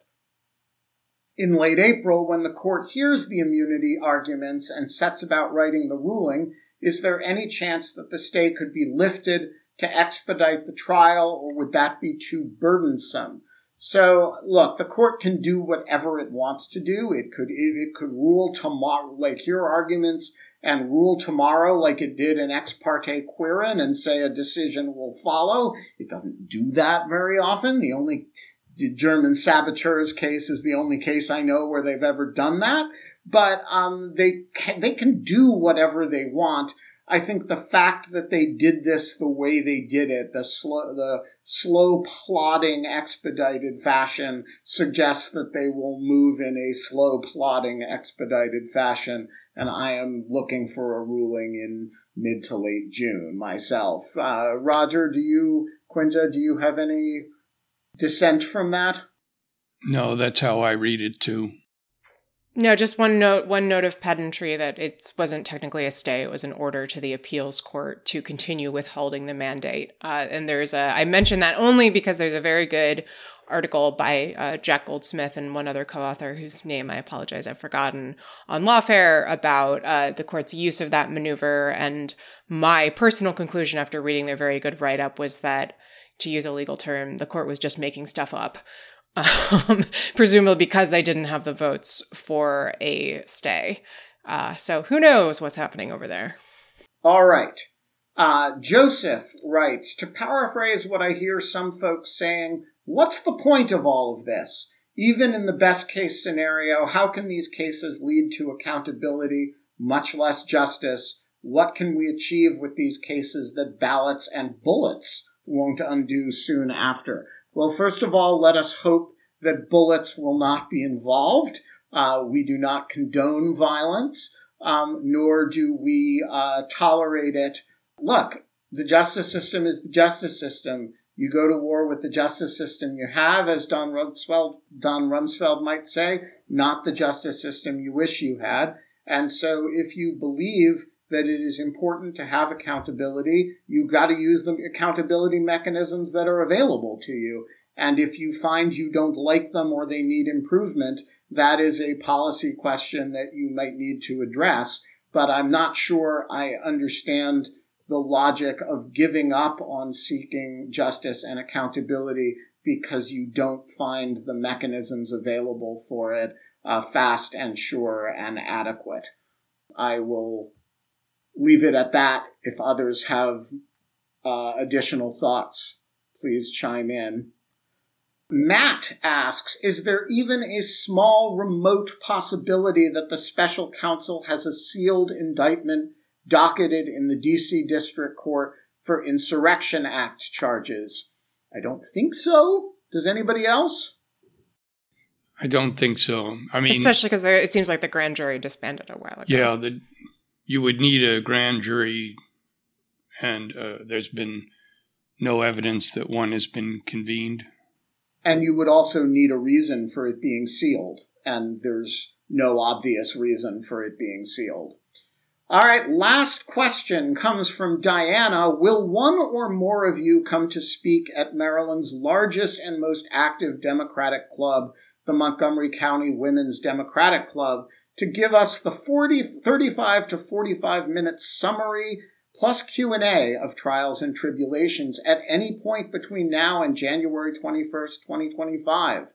In late April, when the court hears the immunity arguments and sets about writing the ruling, is there any chance that the stay could be lifted to expedite the trial, or would that be too burdensome? So, look, the court can do whatever it wants to do. It could it, it could rule tomorrow, like hear arguments and rule tomorrow like it did in Ex parte Quirin and say a decision will follow. It doesn't do that very often. The only the German saboteurs case is the only case I know where they've ever done that. But um, they can, they can do whatever they want. I think the fact that they did this the way they did it, the slow, the slow plodding, expedited fashion, suggests that they will move in a slow plodding, expedited fashion. And I am looking for a ruling in mid to late June myself. Uh, Roger, do you, Quinja, do you have any dissent from that? No, that's how I read it too. No, just one note, one note of pedantry that it wasn't technically a stay. It was an order to the appeals court to continue withholding the mandate. Uh, and there's a, I mention that only because there's a very good article by uh, Jack Goldsmith and one other co-author whose name I apologize, I've forgotten, on Lawfare about uh, the court's use of that maneuver. And my personal conclusion after reading their very good write-up was that, to use a legal term, the court was just making stuff up. um, presumably because they didn't have the votes for a stay. Uh, so who knows what's happening over there? All right. Uh, Joseph writes, to paraphrase what I hear some folks saying, what's the point of all of this? Even in the best case scenario, how can these cases lead to accountability, much less justice? What can we achieve with these cases that ballots and bullets won't undo soon after? Well, first of all, let us hope that bullets will not be involved. Uh, we do not condone violence, um, nor do we uh, tolerate it. Look, the justice system is the justice system. You go to war with the justice system you have, as Don Rumsfeld, Don Rumsfeld might say, not the justice system you wish you had. And so if you believe that it is important to have accountability, you've got to use the accountability mechanisms that are available to you. And if you find you don't like them or they need improvement, that is a policy question that you might need to address. But I'm not sure I understand the logic of giving up on seeking justice and accountability because you don't find the mechanisms available for it uh, fast and sure and adequate. I will leave it at that. If others have uh, additional thoughts, please chime in. Matt asks, is there even a small remote possibility that the special counsel has a sealed indictment docketed in the D C District Court for Insurrection Act charges? I don't think so. Does anybody else? I don't think so. I mean, especially because it seems like the grand jury disbanded a while ago. Yeah, the, you would need a grand jury, and uh, there's been no evidence that one has been convened. And you would also need a reason for it being sealed, and there's no obvious reason for it being sealed. All right, last question comes from Diana. Will one or more of you come to speak at Maryland's largest and most active Democratic club, the Montgomery County Women's Democratic Club, to give us the forty, thirty-five to forty-five minute summary plus Q and A of Trials and Tribulations at any point between now and January twenty-first, twenty twenty-five?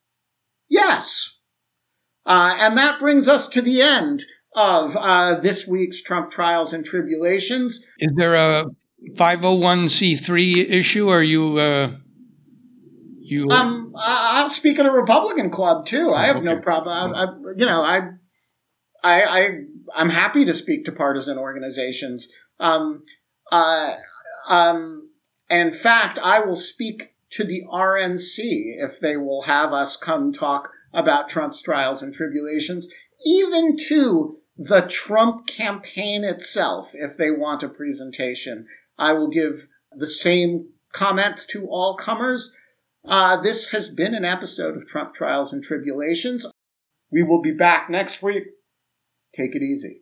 Yes. Uh, and that brings us to the end of uh, this week's Trump Trials and Tribulations. Is there a five oh one c three issue? Are you... Uh, you... Um, I'll speak at a Republican club, too. I have okay. no problem. I, I, you know, I, I, I, I'm happy to speak to partisan organizations. Um, uh, um, in fact, I will speak to the R N C if they will have us come talk about Trump's trials and tribulations, even to the Trump campaign itself, if they want a presentation. I will give the same comments to all comers. Uh, this has been an episode of Trump Trials and Tribulations. We will be back next week. Take it easy.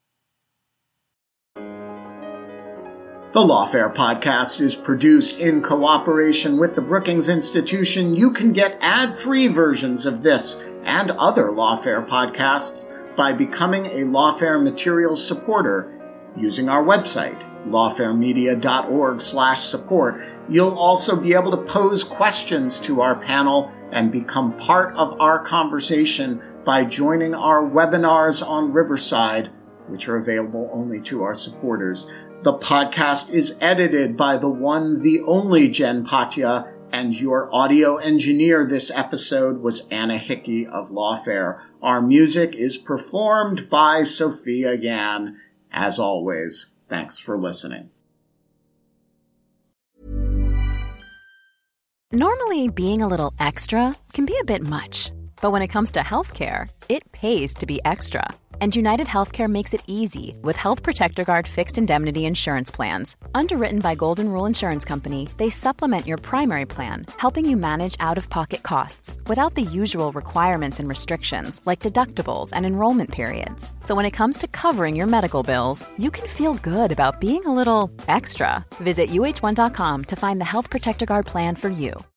The Lawfare podcast is produced in cooperation with the Brookings Institution. You can get ad-free versions of this and other Lawfare podcasts by becoming a Lawfare Materials supporter using our website, lawfaremedia.org slash support. You'll also be able to pose questions to our panel and become part of our conversation by joining our webinars on Riverside, which are available only to our supporters. The podcast is edited by the one, the only Jen Patja, and your audio engineer this episode was Anna Hickey of Lawfare. Our music is performed by Sophia Yan. As always, thanks for listening. Normally, being a little extra can be a bit much, but when it comes to healthcare, it pays to be extra. And United Healthcare makes it easy with Health Protector Guard fixed indemnity insurance plans. Underwritten by Golden Rule Insurance Company, they supplement your primary plan, helping you manage out-of-pocket costs without the usual requirements and restrictions like deductibles and enrollment periods. So when it comes to covering your medical bills, you can feel good about being a little extra. Visit U H one dot com to find the Health Protector Guard plan for you.